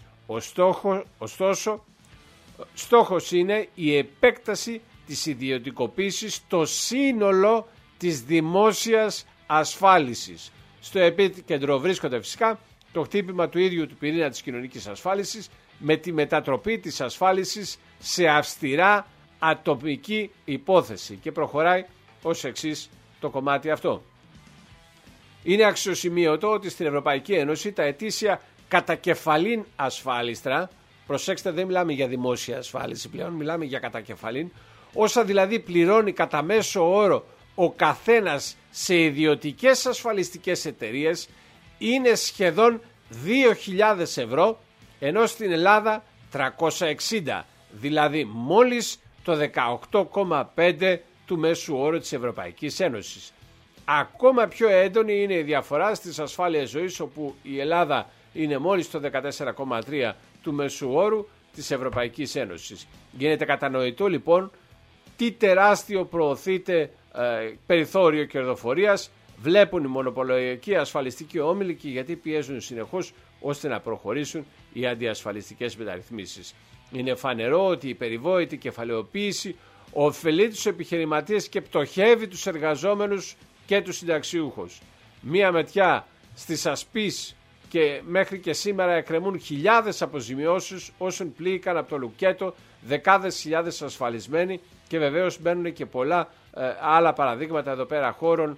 ωστόσο στόχος είναι η επέκταση της ιδιωτικοποίησης στο σύνολο της δημόσιας ασφάλισης. Στο επίκεντρο βρίσκονται φυσικά το χτύπημα του ίδιου του πυρήνα της κοινωνικής ασφάλισης με τη μετατροπή της ασφάλισης σε αυστηρά ατομική υπόθεση και προχωράει ως εξής το κομμάτι αυτό. Είναι αξιοσημείωτο ότι στην Ευρωπαϊκή Ένωση τα ετήσια κατακεφαλήν ασφάλιστρα, προσέξτε, δεν μιλάμε για δημόσια ασφάλιση πλέον, μιλάμε για κατακεφαλήν, όσα δηλαδή πληρώνει κατά μέσο όρο ο καθένας σε ιδιωτικές ασφαλιστικές εταιρείες, είναι σχεδόν 2.000 ευρώ, ενώ στην Ελλάδα 360, δηλαδή μόλις το 18,5 του μέσου όρου της Ευρωπαϊκής Ένωσης. Ακόμα πιο έντονη είναι η διαφορά στις ασφάλειες ζωής, όπου η Ελλάδα είναι μόλις το 14,3 του μέσου όρου της Ευρωπαϊκής Ένωσης. Γίνεται κατανοητό λοιπόν τι τεράστιο προωθείται περιθώριο κερδοφορίας βλέπουν οι μονοπωλιακοί ασφαλιστικοί όμιλοι και γιατί πιέζουν συνεχώς ώστε να προχωρήσουν οι αντιασφαλιστικές μεταρρυθμίσεις. Είναι φανερό ότι η περιβόητη κεφαλαιοποίηση ωφελεί τους επιχειρηματίες και πτωχεύει τους εργαζόμενους και τους συνταξιούχους. Μία ματιά στις ασπείς και μέχρι και σήμερα εκκρεμούν χιλιάδες αποζημιώσεις όσων πλήγηκαν από το λουκέτο, δεκάδες χιλιάδες ασφαλισμένοι και βεβαίως μπαίνουν και πολλά άλλα παραδείγματα εδώ πέρα χώρων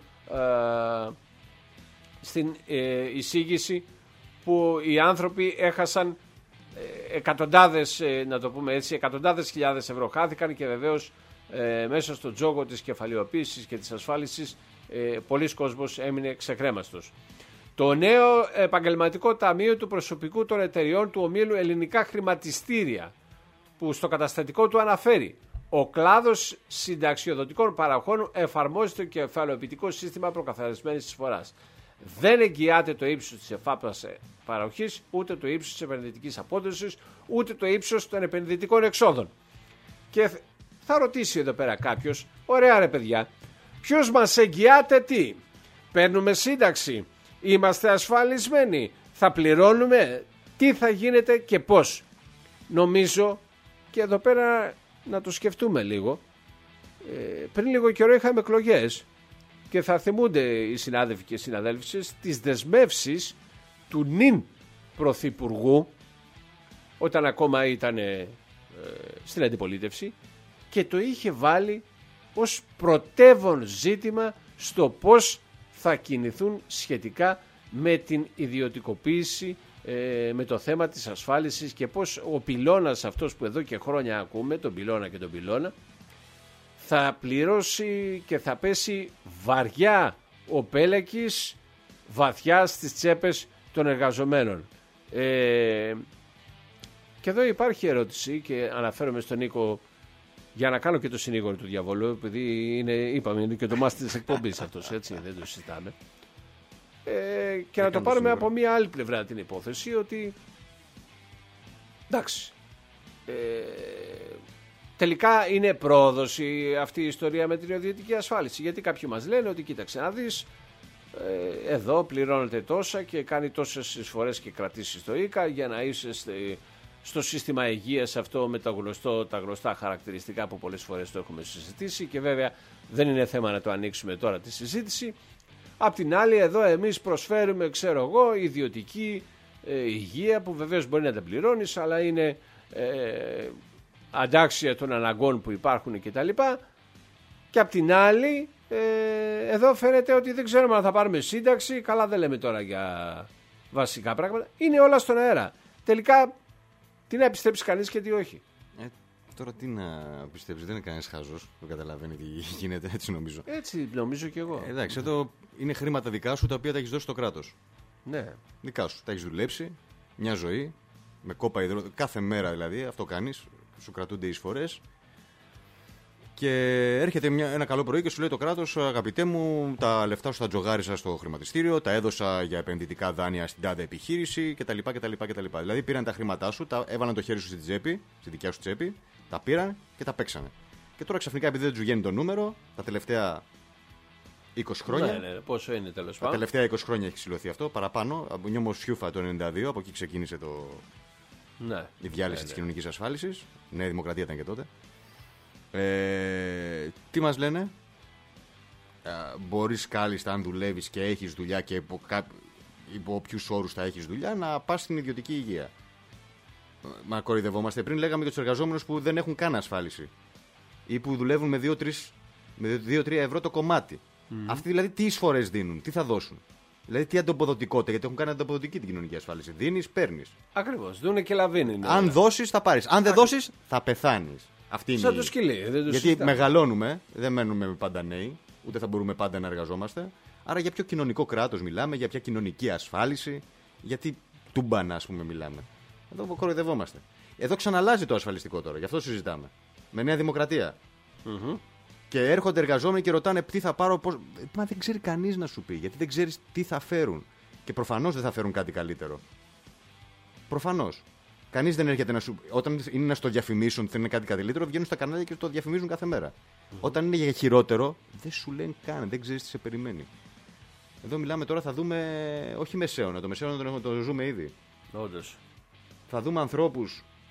στην εισήγηση που οι άνθρωποι έχασαν εκατοντάδες, να το πούμε έτσι, εκατοντάδες χιλιάδες ευρώ χάθηκαν και βεβαίως μέσα στο τζόγο της κεφαλαιοποίησης και της ασφάλισης πολλοί κόσμος έμεινε ξεκρέμαστος. Το νέο επαγγελματικό ταμείο του προσωπικού των εταιριών του ομίλου Ελληνικά Χρηματιστήρια, που στο καταστατικό του αναφέρει ο κλάδος συνταξιοδοτικών παραχών εφαρμόζει το κεφαλαιοποιητικό σύστημα προκαθαρισμένης εισφοράς. Δεν εγγυάται το ύψος της εφάπτας παροχής, ούτε το ύψος της επενδυτικής απόδοσης, ούτε το ύψος των επενδυτικών εξόδων. Και θα ρωτήσει εδώ πέρα κάποιος, ωραία ρε παιδιά, ποιος μας εγγυάται τι? Παίρνουμε σύνταξη, είμαστε ασφαλισμένοι, θα πληρώνουμε, τι θα γίνεται και πώς? Νομίζω, και εδώ πέρα να το σκεφτούμε λίγο, πριν λίγο καιρό είχαμε εκλογές και θα θυμούνται οι συνάδελφοι και οι συναδέλφισες τις δεσμεύσεις του νυν πρωθυπουργού όταν ακόμα ήταν στην αντιπολίτευση και το είχε βάλει ως πρωτεύον ζήτημα στο πώς θα κινηθούν σχετικά με την ιδιωτικοποίηση, με το θέμα της ασφάλισης και πώς ο πυλώνας αυτός που εδώ και χρόνια ακούμε, τον πυλώνα και τον πυλώνα, θα πληρώσει και θα πέσει βαριά ο πέλεκης βαθιά στις τσέπες των εργαζομένων. Και εδώ υπάρχει ερώτηση και αναφέρομαι στον Νίκο για να κάνω και το συνήγορο του διαβόλου, επειδή είναι, είπαμε, είναι και το μάστη της εκπομπής αυτός, έτσι, δεν το συζητάμε. Και να το πάρουμε από μία άλλη πλευρά την υπόθεση, ότι εντάξει, τελικά είναι πρόοδος αυτή η ιστορία με την ιδιωτική ασφάλιση, γιατί κάποιοι μας λένε ότι κοίταξε να δεις, εδώ πληρώνεται τόσα και κάνει τόσες εισφορές και κρατήσεις στο ΙΚΑ για να είσαι στο σύστημα υγείας αυτό με τα γνωστά χαρακτηριστικά που πολλές φορές το έχουμε συζητήσει και βέβαια δεν είναι θέμα να το ανοίξουμε τώρα τη συζήτηση. Απ' την άλλη εδώ εμείς προσφέρουμε, ξέρω εγώ, ιδιωτική υγεία που βεβαίως μπορεί να τα πληρώνεις, αλλά είναι αντάξια των αναγκών που υπάρχουν κτλ. Και απ' την άλλη εδώ φαίνεται ότι δεν ξέρουμε αν θα πάρουμε σύνταξη, καλά δεν λέμε τώρα για βασικά πράγματα, είναι όλα στον αέρα. Τελικά τι να πιστέψει κανείς και τι όχι. Τώρα τι να πιστέψει, δεν είναι κανένας χαζός, δεν καταλαβαίνει τι γίνεται, έτσι νομίζω. Έτσι νομίζω κι εγώ. Εντάξει, εδώ είναι χρήματα δικά σου τα οποία τα έχεις δώσει στο κράτος. Ναι. Δικά σου. Τα έχεις δουλέψει μια ζωή, με κόπα υδρό, κάθε μέρα δηλαδή, αυτό κάνεις, σου κρατούνται εισφορές. Και έρχεται ένα καλό πρωί και σου λέει το κράτος, αγαπητέ μου, τα λεφτά σου τα τζογάρισα στο χρηματιστήριο, τα έδωσα για επενδυτικά δάνεια στην τάδε επιχείρηση κτλ. Δηλαδή πήραν τα χρήματά σου, τα έβαλαν το χέρι σου στη τσέπη, στη δικιά σου τσέπη, τα πήραν και τα παίξανε. Και τώρα ξαφνικά, επειδή δεν του βγαίνει το νούμερο, τα τελευταία 20 χρόνια. Ναι, πόσο είναι τέλος πάντων. Τα τελευταία 20 χρόνια έχει συλλοθεί αυτό, παραπάνω. Από Νιώμο Σιούφα το 92, από εκεί ξεκίνησε η διάλυση της κοινωνικής ασφάλισης. Νέα Δημοκρατία ήταν και τότε. Τι μας λένε? Μπορείς κάλλιστα, αν δουλεύεις και έχεις δουλειά και υπό ποιους όρους θα έχεις δουλειά, να πας στην ιδιωτική υγεία. Μα κοροϊδευόμαστε? Πριν λέγαμε για τους εργαζόμενους που δεν έχουν καν ασφάλιση ή που δουλεύουν με 2-3 ευρώ το κομμάτι. Αυτοί δηλαδή τι εισφορές δίνουν, τι θα δώσουν? Δηλαδή τι ανταποδοτικότητα, γιατί έχουν κάνει ανταποδοτική την κοινωνική ασφάλιση. Δίνεις, παίρνεις. Ακριβώς, δούνε και λαβίνει. Αν δώσεις θα πάρεις, αν δεν δώσεις θα πεθάνεις. Αυτή είναι σαν το σκυλί. Γιατί συζητάμε. Μεγαλώνουμε, δεν μένουμε πάντα νέοι, ούτε θα μπορούμε πάντα να εργαζόμαστε. Άρα για ποιο κοινωνικό κράτος μιλάμε, για ποια κοινωνική ασφάλιση, γιατί τούμπανα, ας πούμε, μιλάμε. Εδώ κοροϊδευόμαστε. Εδώ ξαναλάζει το ασφαλιστικό τώρα, γι' αυτό συζητάμε. Με Νέα Δημοκρατία. Και έρχονται εργαζόμενοι και ρωτάνε τι θα πάρω, πώς. Μα δεν ξέρει κανείς να σου πει, γιατί δεν ξέρεις τι θα φέρουν. Και προφανώς δεν θα φέρουν κάτι καλύτερο. Προφανώς. Κανείς δεν έρχεται να σου. Όταν είναι να στο διαφημίσουν ότι είναι κάτι καλύτερο, βγαίνουν στα κανάλια και το διαφημίζουν κάθε μέρα. Όταν είναι για χειρότερο, δεν σου λένε καν, δεν ξέρεις τι σε περιμένει. Εδώ μιλάμε τώρα, θα δούμε. Όχι μεσαίωνα, το μεσαίωνα το ζούμε ήδη. Όντως. Θα δούμε ανθρώπους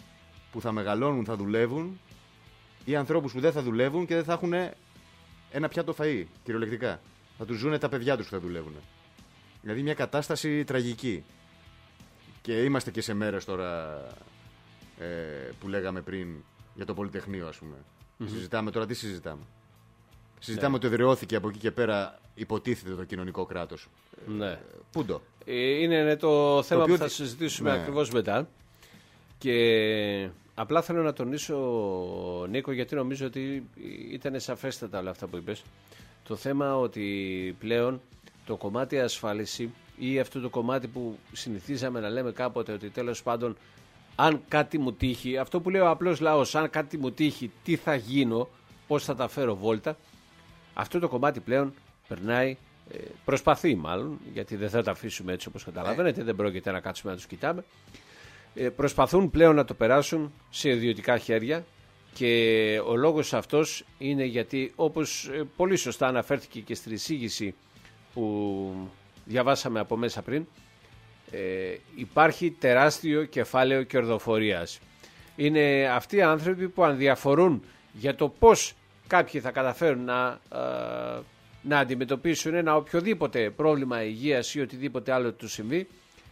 που θα μεγαλώνουν, θα δουλεύουν, ή ανθρώπους που δεν θα δουλεύουν και δεν θα έχουν ένα πιάτο φαΐ, κυριολεκτικά. Θα τους ζουνε τα παιδιά τους που θα δουλεύουν. Δηλαδή μια κατάσταση τραγική. Και είμαστε και σε μέρες τώρα που λέγαμε πριν για το Πολυτεχνείο, ας πούμε. Συζητάμε τώρα, τι συζητάμε. Συζητάμε ότι εδραιώθηκε από εκεί και πέρα, υποτίθεται, το κοινωνικό κράτος. Ναι. Πούντο. Είναι το θέμα οποίο που θα συζητήσουμε ναι. ακριβώς μετά. Και απλά θέλω να τονίσω, Νίκο, γιατί νομίζω ότι ήταν σαφέστατα όλα αυτά που είπες. Το θέμα ότι πλέον το κομμάτι ασφάλιση ή αυτό το κομμάτι που συνηθίζαμε να λέμε κάποτε ότι τέλος πάντων αν κάτι μου τύχει, αυτό που λέει ο απλός λαός, αν κάτι μου τύχει, τι θα γίνω, πώς θα τα φέρω βόλτα, αυτό το κομμάτι πλέον περνάει, προσπαθεί μάλλον, γιατί δεν θα τα αφήσουμε έτσι όπως καταλαβαίνετε, δεν πρόκειται να κάτσουμε να τους κοιτάμε, προσπαθούν πλέον να το περάσουν σε ιδιωτικά χέρια και ο λόγος αυτός είναι γιατί, όπως πολύ σωστά αναφέρθηκε και στην εισήγηση που διαβάσαμε από μέσα πριν, υπάρχει τεράστιο κεφάλαιο κερδοφορίας. Είναι αυτοί οι άνθρωποι που ανδιαφορούν για το πώς κάποιοι θα καταφέρουν να αντιμετωπίσουν ένα οποιοδήποτε πρόβλημα υγείας ή οτιδήποτε άλλο του συμβεί,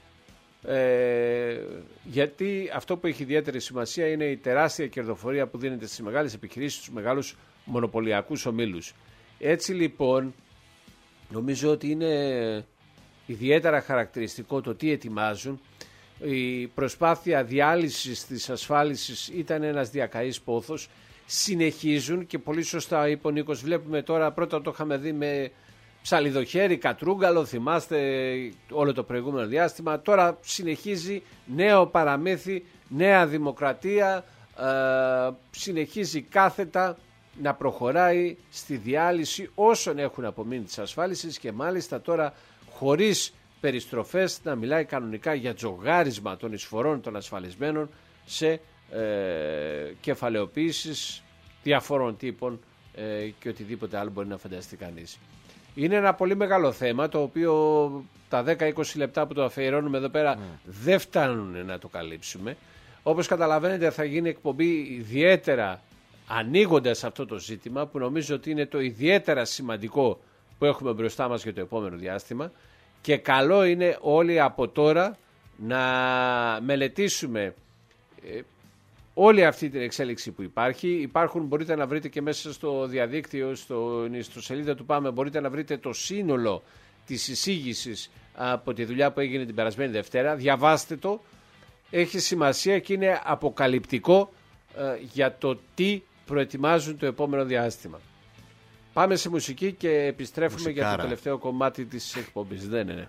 γιατί αυτό που έχει ιδιαίτερη σημασία είναι η τεράστια κερδοφορία που δίνεται στις μεγάλες επιχειρήσεις, στους μεγάλους μονοπωλιακούς ομίλους. Έτσι λοιπόν νομίζω ότι είναι ιδιαίτερα χαρακτηριστικό το τι ετοιμάζουν. Η προσπάθεια διάλυσης της ασφάλισης ήταν ένας διακαής πόθος. Συνεχίζουν και πολύ σωστά είπε ο Νίκος, βλέπουμε τώρα, πρώτα το είχαμε δει με Ψαλιδοχέρι, Κατρούγκαλο, θυμάστε όλο το προηγούμενο διάστημα, τώρα συνεχίζει νέο παραμύθι, νέα δημοκρατία, συνεχίζει κάθετα να προχωράει στη διάλυση όσων έχουν απομείνει της ασφάλισης και μάλιστα τώρα χωρίς περιστροφές να μιλάει κανονικά για τζογάρισμα των εισφορών των ασφαλισμένων σε κεφαλαιοποίησεις διαφόρων τύπων και οτιδήποτε άλλο μπορεί να φανταστεί κανείς. Είναι ένα πολύ μεγάλο θέμα το οποίο τα 10-20 λεπτά που το αφιερώνουμε εδώ πέρα δεν φτάνουν να το καλύψουμε. Όπως καταλαβαίνετε θα γίνει εκπομπή ιδιαίτερα ανοίγοντας αυτό το ζήτημα που νομίζω ότι είναι το ιδιαίτερα σημαντικό που έχουμε μπροστά μας για το επόμενο διάστημα και καλό είναι όλοι από τώρα να μελετήσουμε όλη αυτή την εξέλιξη που υπάρχει. Μπορείτε να βρείτε και μέσα στο διαδίκτυο, στο σελίδα του Πάμε, μπορείτε να βρείτε το σύνολο της εισήγησης από τη δουλειά που έγινε την περασμένη Δευτέρα. Διαβάστε το, έχει σημασία και είναι αποκαλυπτικό για το τι προετοιμάζουν το επόμενο διάστημα. Πάμε σε μουσική και επιστρέφουμε για το τελευταίο κομμάτι της εκπομπής. Δεν είναι.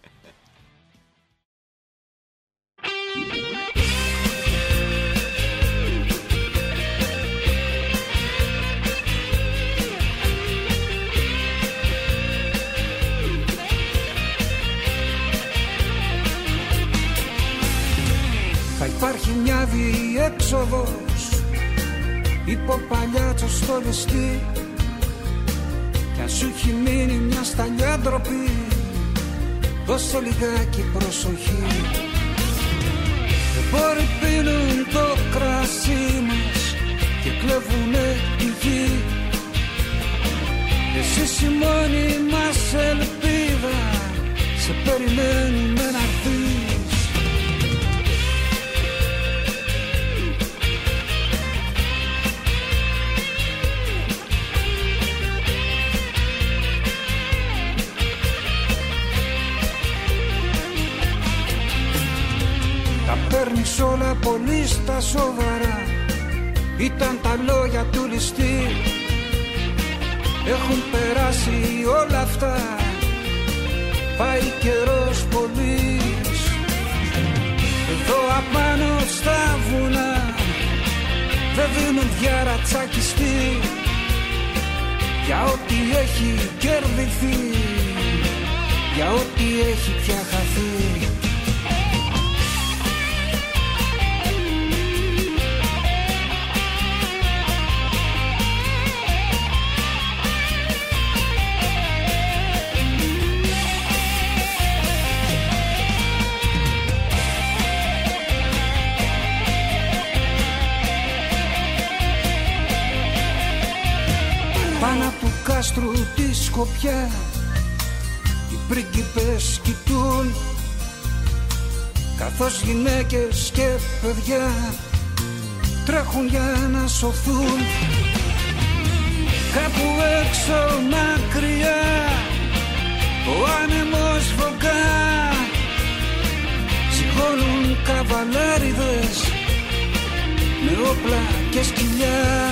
Θα υπάρχει μια διέξοδος υπό παλιάτσο στο ληστή κι αν σου έχει μείνει μια σταλιά ντροπή δώσε λιγάκι προσοχή. Εμπόροι πίνουν το κρασί μας και κλέβουνε τη γη. Εσύ η μόνη μας ελπίδα σε περιμένουμε να έρθεις. Παίρνεις όλα πολύ στα σοβαρά. Ήταν τα λόγια του ληστή. Έχουν περάσει όλα αυτά. Πάει καιρός πολύς. Εδώ απάνω στα βουνά δεν δίνουν διάρα τσακιστή για ό,τι έχει κερδιθεί, για ό,τι έχει πια χαθεί. κάστρου τη Σκοπιά οι πρίγκιπες κοιτούν, καθώς γυναίκες και παιδιά τρέχουν για να σωθούν. Κάπου έξω μακριά ο άνεμος φωκά, σηκώνουν καβαλάριδες με όπλα και σκυλιά.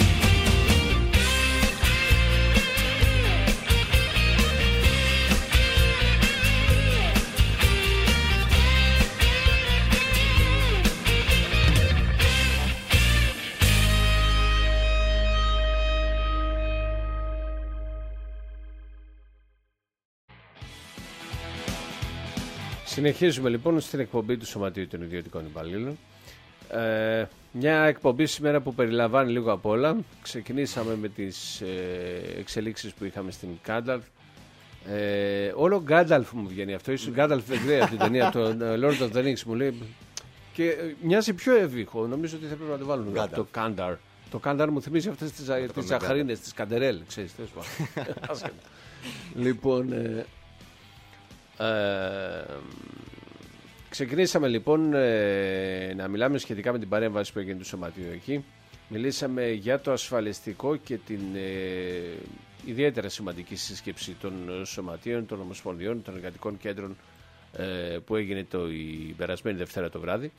Συνεχίζουμε λοιπόν στην εκπομπή του Σωματείου των Ιδιωτικών Υπαλλήλων. Μια εκπομπή σήμερα που περιλαμβάνει λίγο απ' όλα. Ξεκινήσαμε με τις εξελίξεις που είχαμε στην Γκάνταλφ. Όλο Γκάνταλφ μου βγαίνει αυτό. Ίσως Γκάνταλφ δεν ξέρει από την ταινία το Lord of the Rings μου λέει. Και μοιάζει πιο εύηχο. Νομίζω ότι θα πρέπει να το βάλουν το Κάνταρ. Το Κάνταρ μου θυμίζει αυτές τις ζαχαρίνες, τις Καντερέλ. Ξέρεις, λοιπόν... ξεκινήσαμε λοιπόν να μιλάμε σχετικά με την παρέμβαση που έγινε του Σωματείου εκεί. Μιλήσαμε για το ασφαλιστικό και την ιδιαίτερα σημαντική σύσκεψη των σωματείων, των ομοσπονδιών, των εργατικών κέντρων που έγινε η περασμένη Δευτέρα το βράδυ.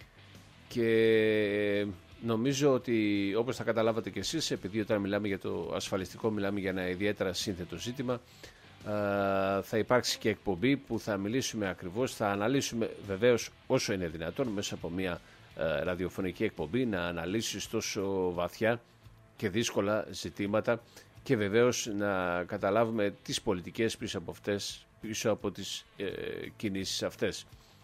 Και νομίζω ότι όπως θα καταλάβατε και εσείς, επειδή όταν μιλάμε για το ασφαλιστικό μιλάμε για ένα ιδιαίτερα σύνθετο ζήτημα, θα υπάρξει και εκπομπή που θα μιλήσουμε ακριβώς, θα αναλύσουμε βεβαίως όσο είναι δυνατόν μέσα από μια ραδιοφωνική εκπομπή να αναλύσεις τόσο βαθιά και δύσκολα ζητήματα και βεβαίως να καταλάβουμε τις πολιτικές πίσω από τις κινήσεις αυτές.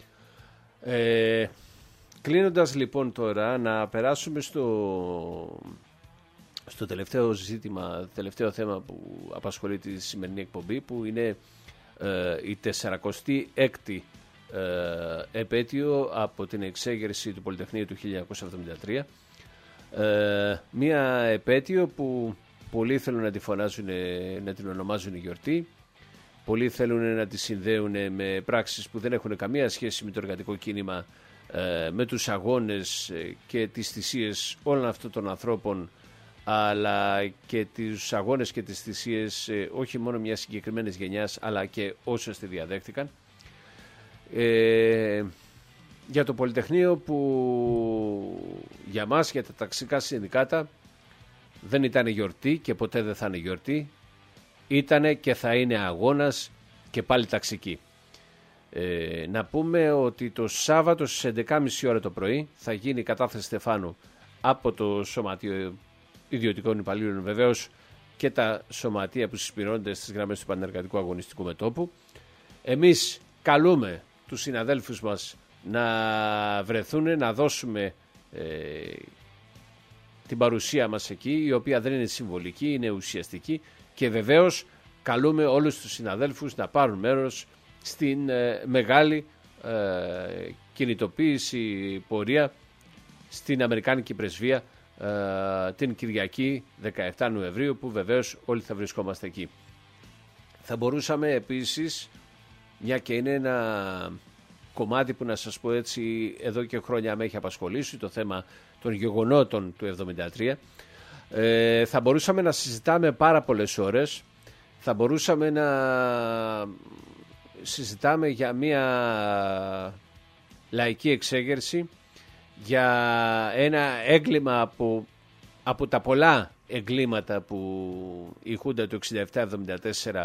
Κλείνοντας λοιπόν τώρα να περάσουμε στο τελευταίο ζήτημα, τελευταίο θέμα που απασχολεί τη σημερινή εκπομπή, που είναι η 46η επέτειο από την εξέγερση του Πολυτεχνείου του 1973. Μία επέτειο που πολλοί θέλουν να τη φωνάζουν, να την ονομάζουν γιορτή. Πολλοί θέλουν να τη συνδέουν με πράξεις που δεν έχουν καμία σχέση με το εργατικό κίνημα, με τους αγώνες και τις θυσίες όλων αυτών των ανθρώπων, αλλά και τους αγώνες και τις θυσίες όχι μόνο μιας συγκεκριμένης γενιάς, αλλά και όσους τη διαδέχτηκαν. Για το Πολυτεχνείο που για μας, για τα ταξικά συνδικάτα, δεν ήταν γιορτή και ποτέ δεν θα είναι γιορτή. Ήτανε και θα είναι αγώνας και πάλι ταξική. Να πούμε ότι το Σάββατο στις 11.30 ώρα το πρωί θα γίνει η κατάθεση στεφάνου από το Σωματείο Ιδιωτικών Υπαλλήλων, βεβαίως και τα σωματεία που συσπηρώνονται στις γραμμές του Πανεργατικού Αγωνιστικού Μετώπου. Εμείς καλούμε τους συναδέλφους μας να βρεθούν, να δώσουμε την παρουσία μας εκεί, η οποία δεν είναι συμβολική, είναι ουσιαστική, και βεβαίως καλούμε όλους τους συναδέλφους να πάρουν μέρος στην μεγάλη κινητοποίηση πορεία στην Αμερικάνικη Πρεσβεία την Κυριακή 17 Νοεμβρίου, που βεβαίως όλοι θα βρισκόμαστε εκεί. Θα μπορούσαμε επίσης, μια και είναι ένα κομμάτι που να σας πω έτσι εδώ και χρόνια με έχει απασχολήσει, το θέμα των γεγονότων του 1973, θα μπορούσαμε να συζητάμε πάρα πολλές ώρες, θα μπορούσαμε να συζητάμε για μια λαϊκή εξέγερση, για ένα έγκλημα από τα πολλά εγκλήματα που η Χούντα του 67-74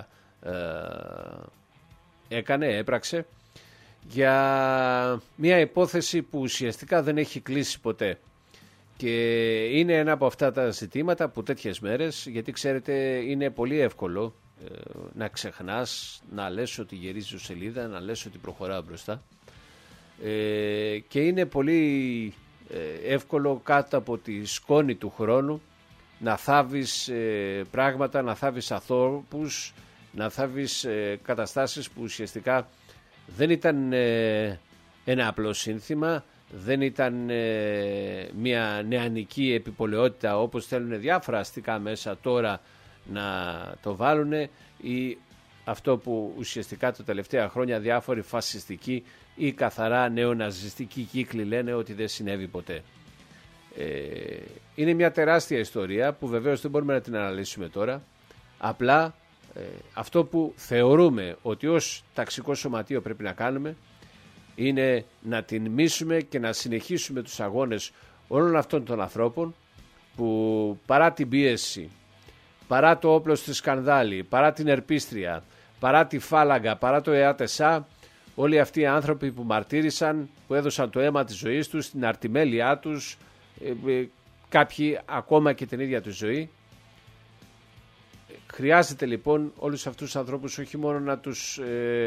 έπραξε, για μια υπόθεση που ουσιαστικά δεν έχει κλείσει ποτέ. Και είναι ένα από αυτά τα ζητήματα που τέτοιες μέρες, γιατί ξέρετε είναι πολύ εύκολο να ξεχνάς, να λες ότι γυρίζει σελίδα, να λες ότι προχωράω μπροστά, και είναι πολύ εύκολο κάτω από τη σκόνη του χρόνου να θάβεις πράγματα, να θάβεις ανθρώπους, να θάβεις καταστάσεις που ουσιαστικά δεν ήταν ένα απλό σύνθημα, δεν ήταν μια νεανική επιπολαιότητα όπως θέλουν διάφορα αστικά μέσα τώρα να το βάλουν, ή αυτό που ουσιαστικά τα τελευταία χρόνια διάφοροι φασιστικοί ή καθαρά νεοναζιστικοί κύκλοι λένε ότι δεν συνέβη ποτέ. Είναι μια τεράστια ιστορία που βεβαίως δεν μπορούμε να την αναλύσουμε τώρα. Απλά αυτό που θεωρούμε ότι ως ταξικό σωματείο πρέπει να κάνουμε είναι να τιμήσουμε και να συνεχίσουμε τους αγώνες όλων αυτών των ανθρώπων που παρά την πίεση, παρά το όπλο στη σκανδάλη, παρά την ερπίστρια, παρά τη φάλαγγα, παρά το ΕΑΤΕΣΑ, όλοι αυτοί οι άνθρωποι που μαρτύρησαν, που έδωσαν το αίμα της ζωής τους, την αρτιμέλειά τους, κάποιοι ακόμα και την ίδια του ζωή. Χρειάζεται λοιπόν όλους αυτούς τους ανθρώπους όχι μόνο να τους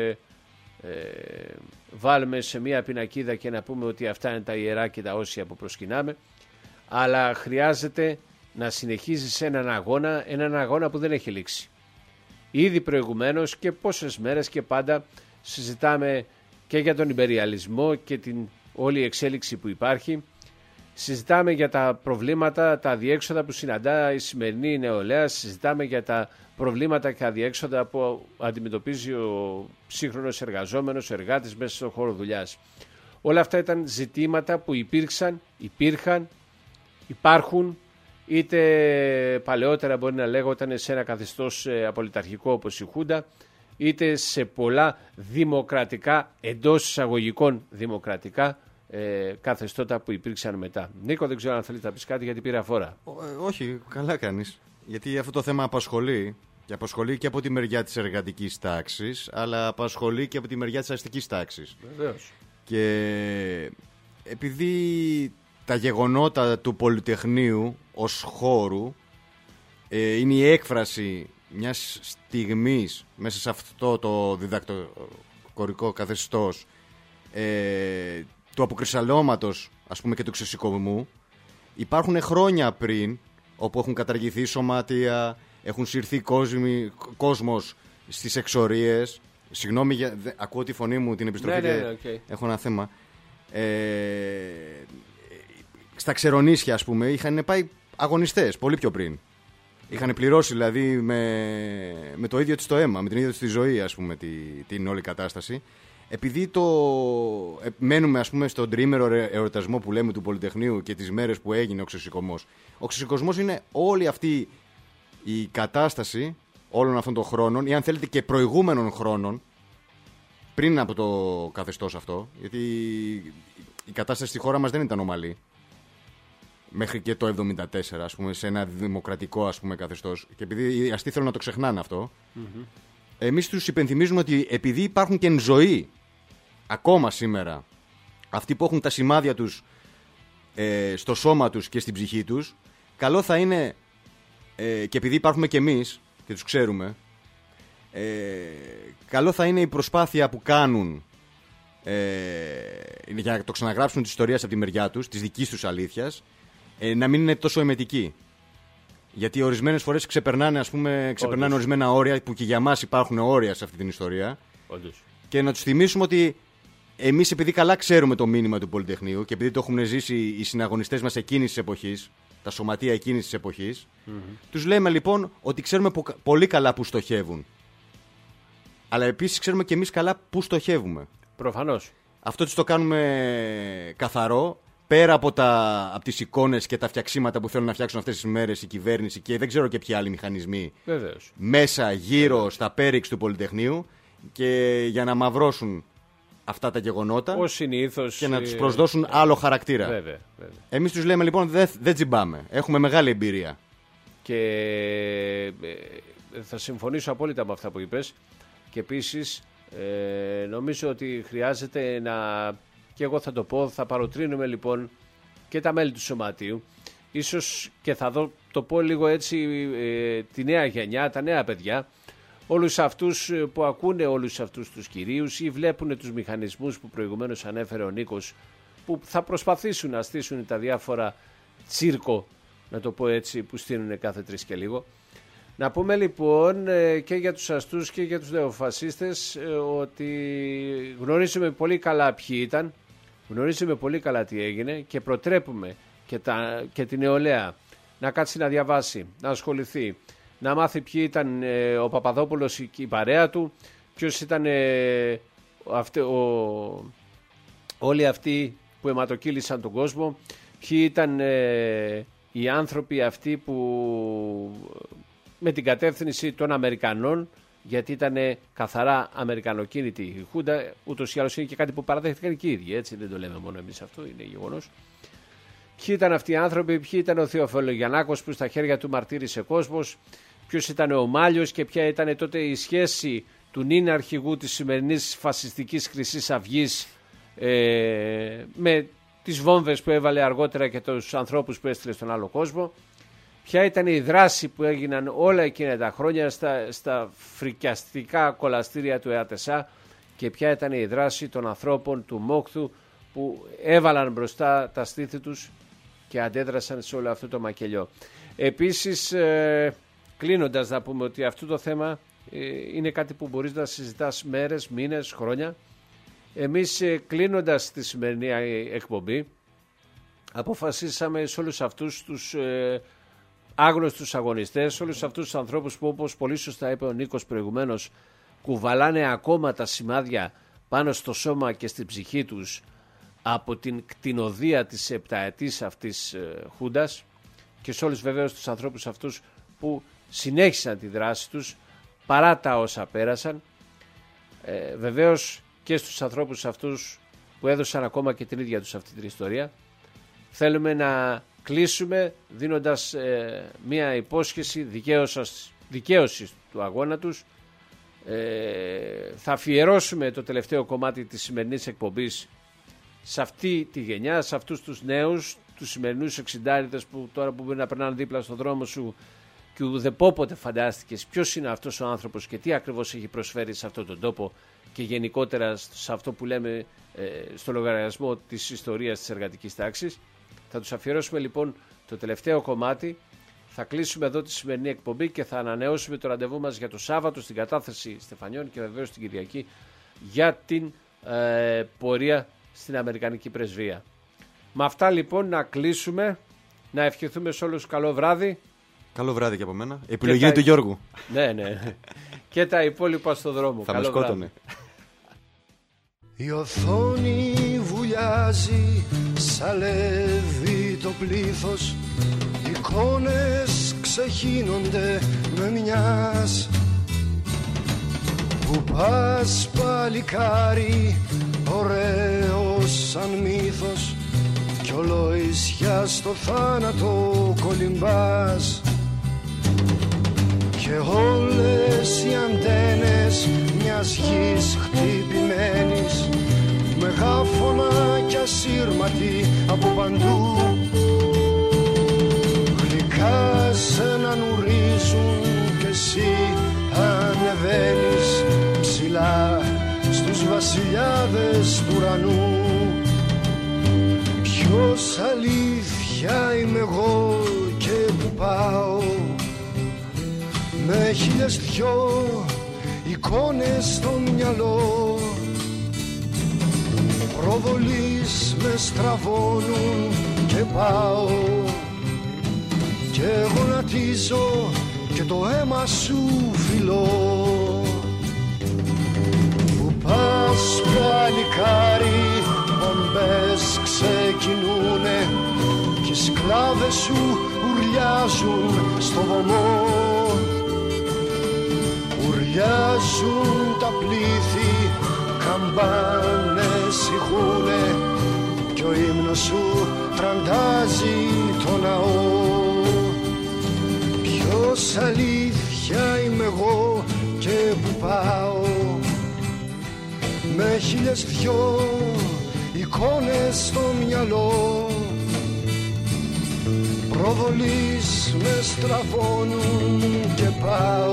βάλουμε σε μια πινακίδα και να πούμε ότι αυτά είναι τα ιερά και τα όσια που προσκυνάμε, αλλά χρειάζεται να συνεχίζεις έναν αγώνα που δεν έχει λήξει. Ήδη προηγουμένως και πόσες μέρες και πάντα συζητάμε και για τον ιμπεριαλισμό και την όλη εξέλιξη που υπάρχει. Συζητάμε για τα προβλήματα, τα αδιέξοδα που συναντά η σημερινή νεολαία. Συζητάμε για τα προβλήματα και αδιέξοδα που αντιμετωπίζει ο σύγχρονος εργαζόμενος, εργάτης μέσα στον χώρο δουλειάς. Όλα αυτά ήταν ζητήματα που υπήρχαν, υπάρχουν, είτε παλαιότερα μπορεί να λέγονταν σε ένα καθεστώς απολυταρχικό όπως η Χούντα, είτε σε πολλά δημοκρατικά, εντός εισαγωγικών δημοκρατικά καθεστώτα που υπήρξαν μετά. Νίκο, δεν ξέρω αν θέλει να πεις κάτι γιατί πήρα φορά. Όχι, καλά κάνεις. Γιατί αυτό το θέμα απασχολεί. Και απασχολεί και από τη μεριά της εργατικής τάξης, αλλά απασχολεί και από τη μεριά της αστικής τάξης. Βεβαίως. Και επειδή τα γεγονότα του Πολυτεχνείου ως χώρου είναι η έκφραση μιας στιγμής μέσα σε αυτό το διδακτορικό καθεστώς του αποκρυσαλώματος, ας πούμε, και του ξεσηκωμού, υπάρχουν χρόνια πριν όπου έχουν καταργηθεί σωμάτια, έχουν συρθεί κόσμος στις εξορίες. Συγγνώμη, ακούω τη φωνή μου την επιστροφή και έχω ένα θέμα. Στα Ξερονήσια, ας πούμε, είχαν πάει αγωνιστές πολύ πιο πριν. Είχαν πληρώσει δηλαδή με το ίδιο της το αίμα, με την ίδια της τη ζωή, ας πούμε, την όλη κατάσταση. Επειδή μένουμε, ας πούμε, στον τριήμερο εορτασμό που λέμε του Πολυτεχνείου και τις μέρες που έγινε ο ξεσηκωμός. Ο ξεσηκωμός είναι όλη αυτή η κατάσταση όλων αυτών των χρόνων, ή αν θέλετε και προηγούμενων χρόνων, πριν από το καθεστώς αυτό, γιατί η κατάσταση στη χώρα μας δεν ήταν ομαλή. Μέχρι και το 1974, ας πούμε, σε ένα δημοκρατικό, ας πούμε, καθεστώς. Και επειδή οι αστεί θέλουν να το ξεχνάνε αυτό, εμείς τους υπενθυμίζουμε ότι επειδή υπάρχουν και εν ζωή ακόμα σήμερα αυτοί που έχουν τα σημάδια τους στο σώμα τους και στην ψυχή τους, καλό θα είναι, και επειδή υπάρχουμε και εμείς και τους ξέρουμε, καλό θα είναι η προσπάθεια που κάνουν για να το ξαναγράψουν της ιστορίας από τη μεριά τους, της δικής τους αλήθειας, να μην είναι τόσο εμετική. Γιατί ορισμένες φορές ξεπερνάνε, ας πούμε, ορισμένα όρια που και για μας υπάρχουν όρια σε αυτή την ιστορία. Όντως. Και να τους θυμίσουμε ότι εμείς, επειδή καλά ξέρουμε το μήνυμα του Πολυτεχνείου και επειδή το έχουν ζήσει οι συναγωνιστές μας εκείνης της εποχής, τα σωματεία εκείνης της εποχής, τους λέμε λοιπόν ότι ξέρουμε πολύ καλά που στοχεύουν. Αλλά επίσης ξέρουμε και εμείς καλά που στοχεύουμε. Προφανώς. Αυτό τους το κάνουμε καθαρό. Πέρα από τις εικόνες και τα φτιαξίματα που θέλουν να φτιάξουν αυτές τις μέρες η κυβέρνηση και δεν ξέρω και ποιοι άλλοι μηχανισμοί. Βεβαίως. Μέσα, γύρω στα πέριξ του Πολυτεχνείου, και για να μαυρώσουν αυτά τα γεγονότα ως συνήθως, και να τους προσδώσουν άλλο χαρακτήρα. Βέβαια. Εμείς τους λέμε λοιπόν δεν τσιμπάμε. Έχουμε μεγάλη εμπειρία. Και θα συμφωνήσω απόλυτα με αυτά που είπες. Και επίσης νομίζω ότι χρειάζεται να... Και εγώ θα το πω, θα παροτρύνουμε λοιπόν και τα μέλη του σωματείου, ίσως και θα το πω λίγο έτσι, τη νέα γενιά, τα νέα παιδιά, όλους αυτούς που ακούνε όλους αυτούς τους κυρίους ή βλέπουν τους μηχανισμούς που προηγουμένως ανέφερε ο Νίκος, που θα προσπαθήσουν να στήσουν τα διάφορα τσίρκο, να το πω έτσι, που στείνουν κάθε τρεις και λίγο. Να πούμε λοιπόν και για τους αστούς και για τους νεοφασίστες ότι γνωρίζουμε πολύ καλά ποιοι ήταν, γνωρίζουμε πολύ καλά τι έγινε και προτρέπουμε και τη νεολαία να κάτσει να διαβάσει, να ασχοληθεί, να μάθει ποιοι ήταν ο Παπαδόπουλος και η παρέα του, ποιος ήταν όλοι αυτοί που αιματοκύλησαν τον κόσμο, ποιοι ήταν οι άνθρωποι αυτοί που με την κατεύθυνση των Αμερικανών, γιατί ήταν καθαρά αμερικανοκίνητη η Χούντα, ούτως ή άλλως είναι και κάτι που παραδέχτηκαν και οι ίδιοι, έτσι δεν το λέμε μόνο εμείς, αυτό είναι γεγονός. Ποιοι ήταν αυτοί οι άνθρωποι, ποιοι ήταν ο Θεοφιλογιαννάκος που στα χέρια του μαρτύρησε κόσμος, ποιος ήταν ο Μάλιος και ποια ήταν τότε η σχέση του νυν αρχηγού της σημερινής φασιστικής Χρυσής Αυγής με τις βόμβες που έβαλε αργότερα και τους ανθρώπους που έστειλε στον άλλο κόσμο. Ποια ήταν η δράση που έγιναν όλα εκείνα τα χρόνια στα φρικιαστικά κολαστήρια του ΕΑΤΕΣΑ και ποια ήταν η δράση των ανθρώπων του Μόχθου που έβαλαν μπροστά τα στήθη τους και αντέδρασαν σε όλο αυτό το μακελιό. Επίσης, κλείνοντας, να πούμε ότι αυτό το θέμα είναι κάτι που μπορείς να συζητάς μέρες, μήνες, χρόνια. Εμείς, κλείνοντας τη σημερινή εκπομπή, αποφασίσαμε σε όλους αυτούς τους άγνωστους αγωνιστές, όλους αυτούς τους ανθρώπους που, όπως πολύ σωστά είπε ο Νίκος προηγουμένως, κουβαλάνε ακόμα τα σημάδια πάνω στο σώμα και στην ψυχή τους από την κτηνοδία της επταετής αυτής Χούντας, και σε όλους βεβαίως τους ανθρώπους αυτούς που συνέχισαν τη δράση τους παρά τα όσα πέρασαν, βεβαίως και στους ανθρώπους αυτούς που έδωσαν ακόμα και την ίδια τους αυτή την ιστορία. Θέλουμε να κλείσουμε δίνοντας μία υπόσχεση δικαίωσης του αγώνα τους. Θα αφιερώσουμε το τελευταίο κομμάτι της σημερινής εκπομπής σε αυτή τη γενιά, σε αυτούς τους νέους, τους σημερινούς εξιντάριδες που τώρα που μπορεί να περνάνε δίπλα στον δρόμο σου και ουδεπόποτε φαντάστηκες ποιος είναι αυτός ο άνθρωπος και τι ακριβώς έχει προσφέρει σε αυτόν τον τόπο και γενικότερα σε αυτό που λέμε στο λογαριασμό της ιστορίας της εργατικής τάξης. Θα τους αφιερώσουμε λοιπόν το τελευταίο κομμάτι, θα κλείσουμε εδώ τη σημερινή εκπομπή και θα ανανεώσουμε το ραντεβού μας για το Σάββατο στην κατάθεση Στεφανιών και βεβαίως την Κυριακή για την πορεία στην Αμερικανική Πρεσβεία. Με αυτά λοιπόν να κλείσουμε, να ευχηθούμε σε όλους καλό βράδυ. Καλό βράδυ και από μένα. Επιλογή του Γιώργου. Ναι. Και τα υπόλοιπα στο δρόμο. Θα με σκότωνε. Η οθόνη βουλιάζει, σαλεύει το πλήθος, εικόνες ξεχύνονται με μιας. Που πας παλικάρι, ωραίος σαν μύθος, κι ολοησιά στο θάνατο κολυμπάς. Και όλες οι αντένες μιας γης χτυπημένης, μεγάφωνα κι ασύρματοι από παντού, γλυκά σ' να νουρίζουν κι εσύ ανεβαίνεις ψηλά στους βασιλιάδες του ουρανού. Ποιος αλήθεια είμαι εγώ και που πάω, με χίλιες δυο εικόνες στο μυαλό. Προβολείς με στραβώνουν και πάω και γονατίζω και το αίμα σου φιλώ. Που πας παλικάρι, μπομπές ξεκινούνε κι οι σκλάβες σου ουρλιάζουν στο βωμό. Ουρλιάζουν τα πλήθη, καμπάνες ηχούνε κι ο ύμνος σου τραντάζει το ναό. Ποιος αλήθεια είμαι εγώ και που πάω, με χίλιες δυο εικόνες στο μυαλό. Προβολείς με στραβώνουν και πάω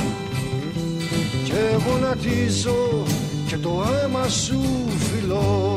και γονατίζω και το αίμα σου φιλώ.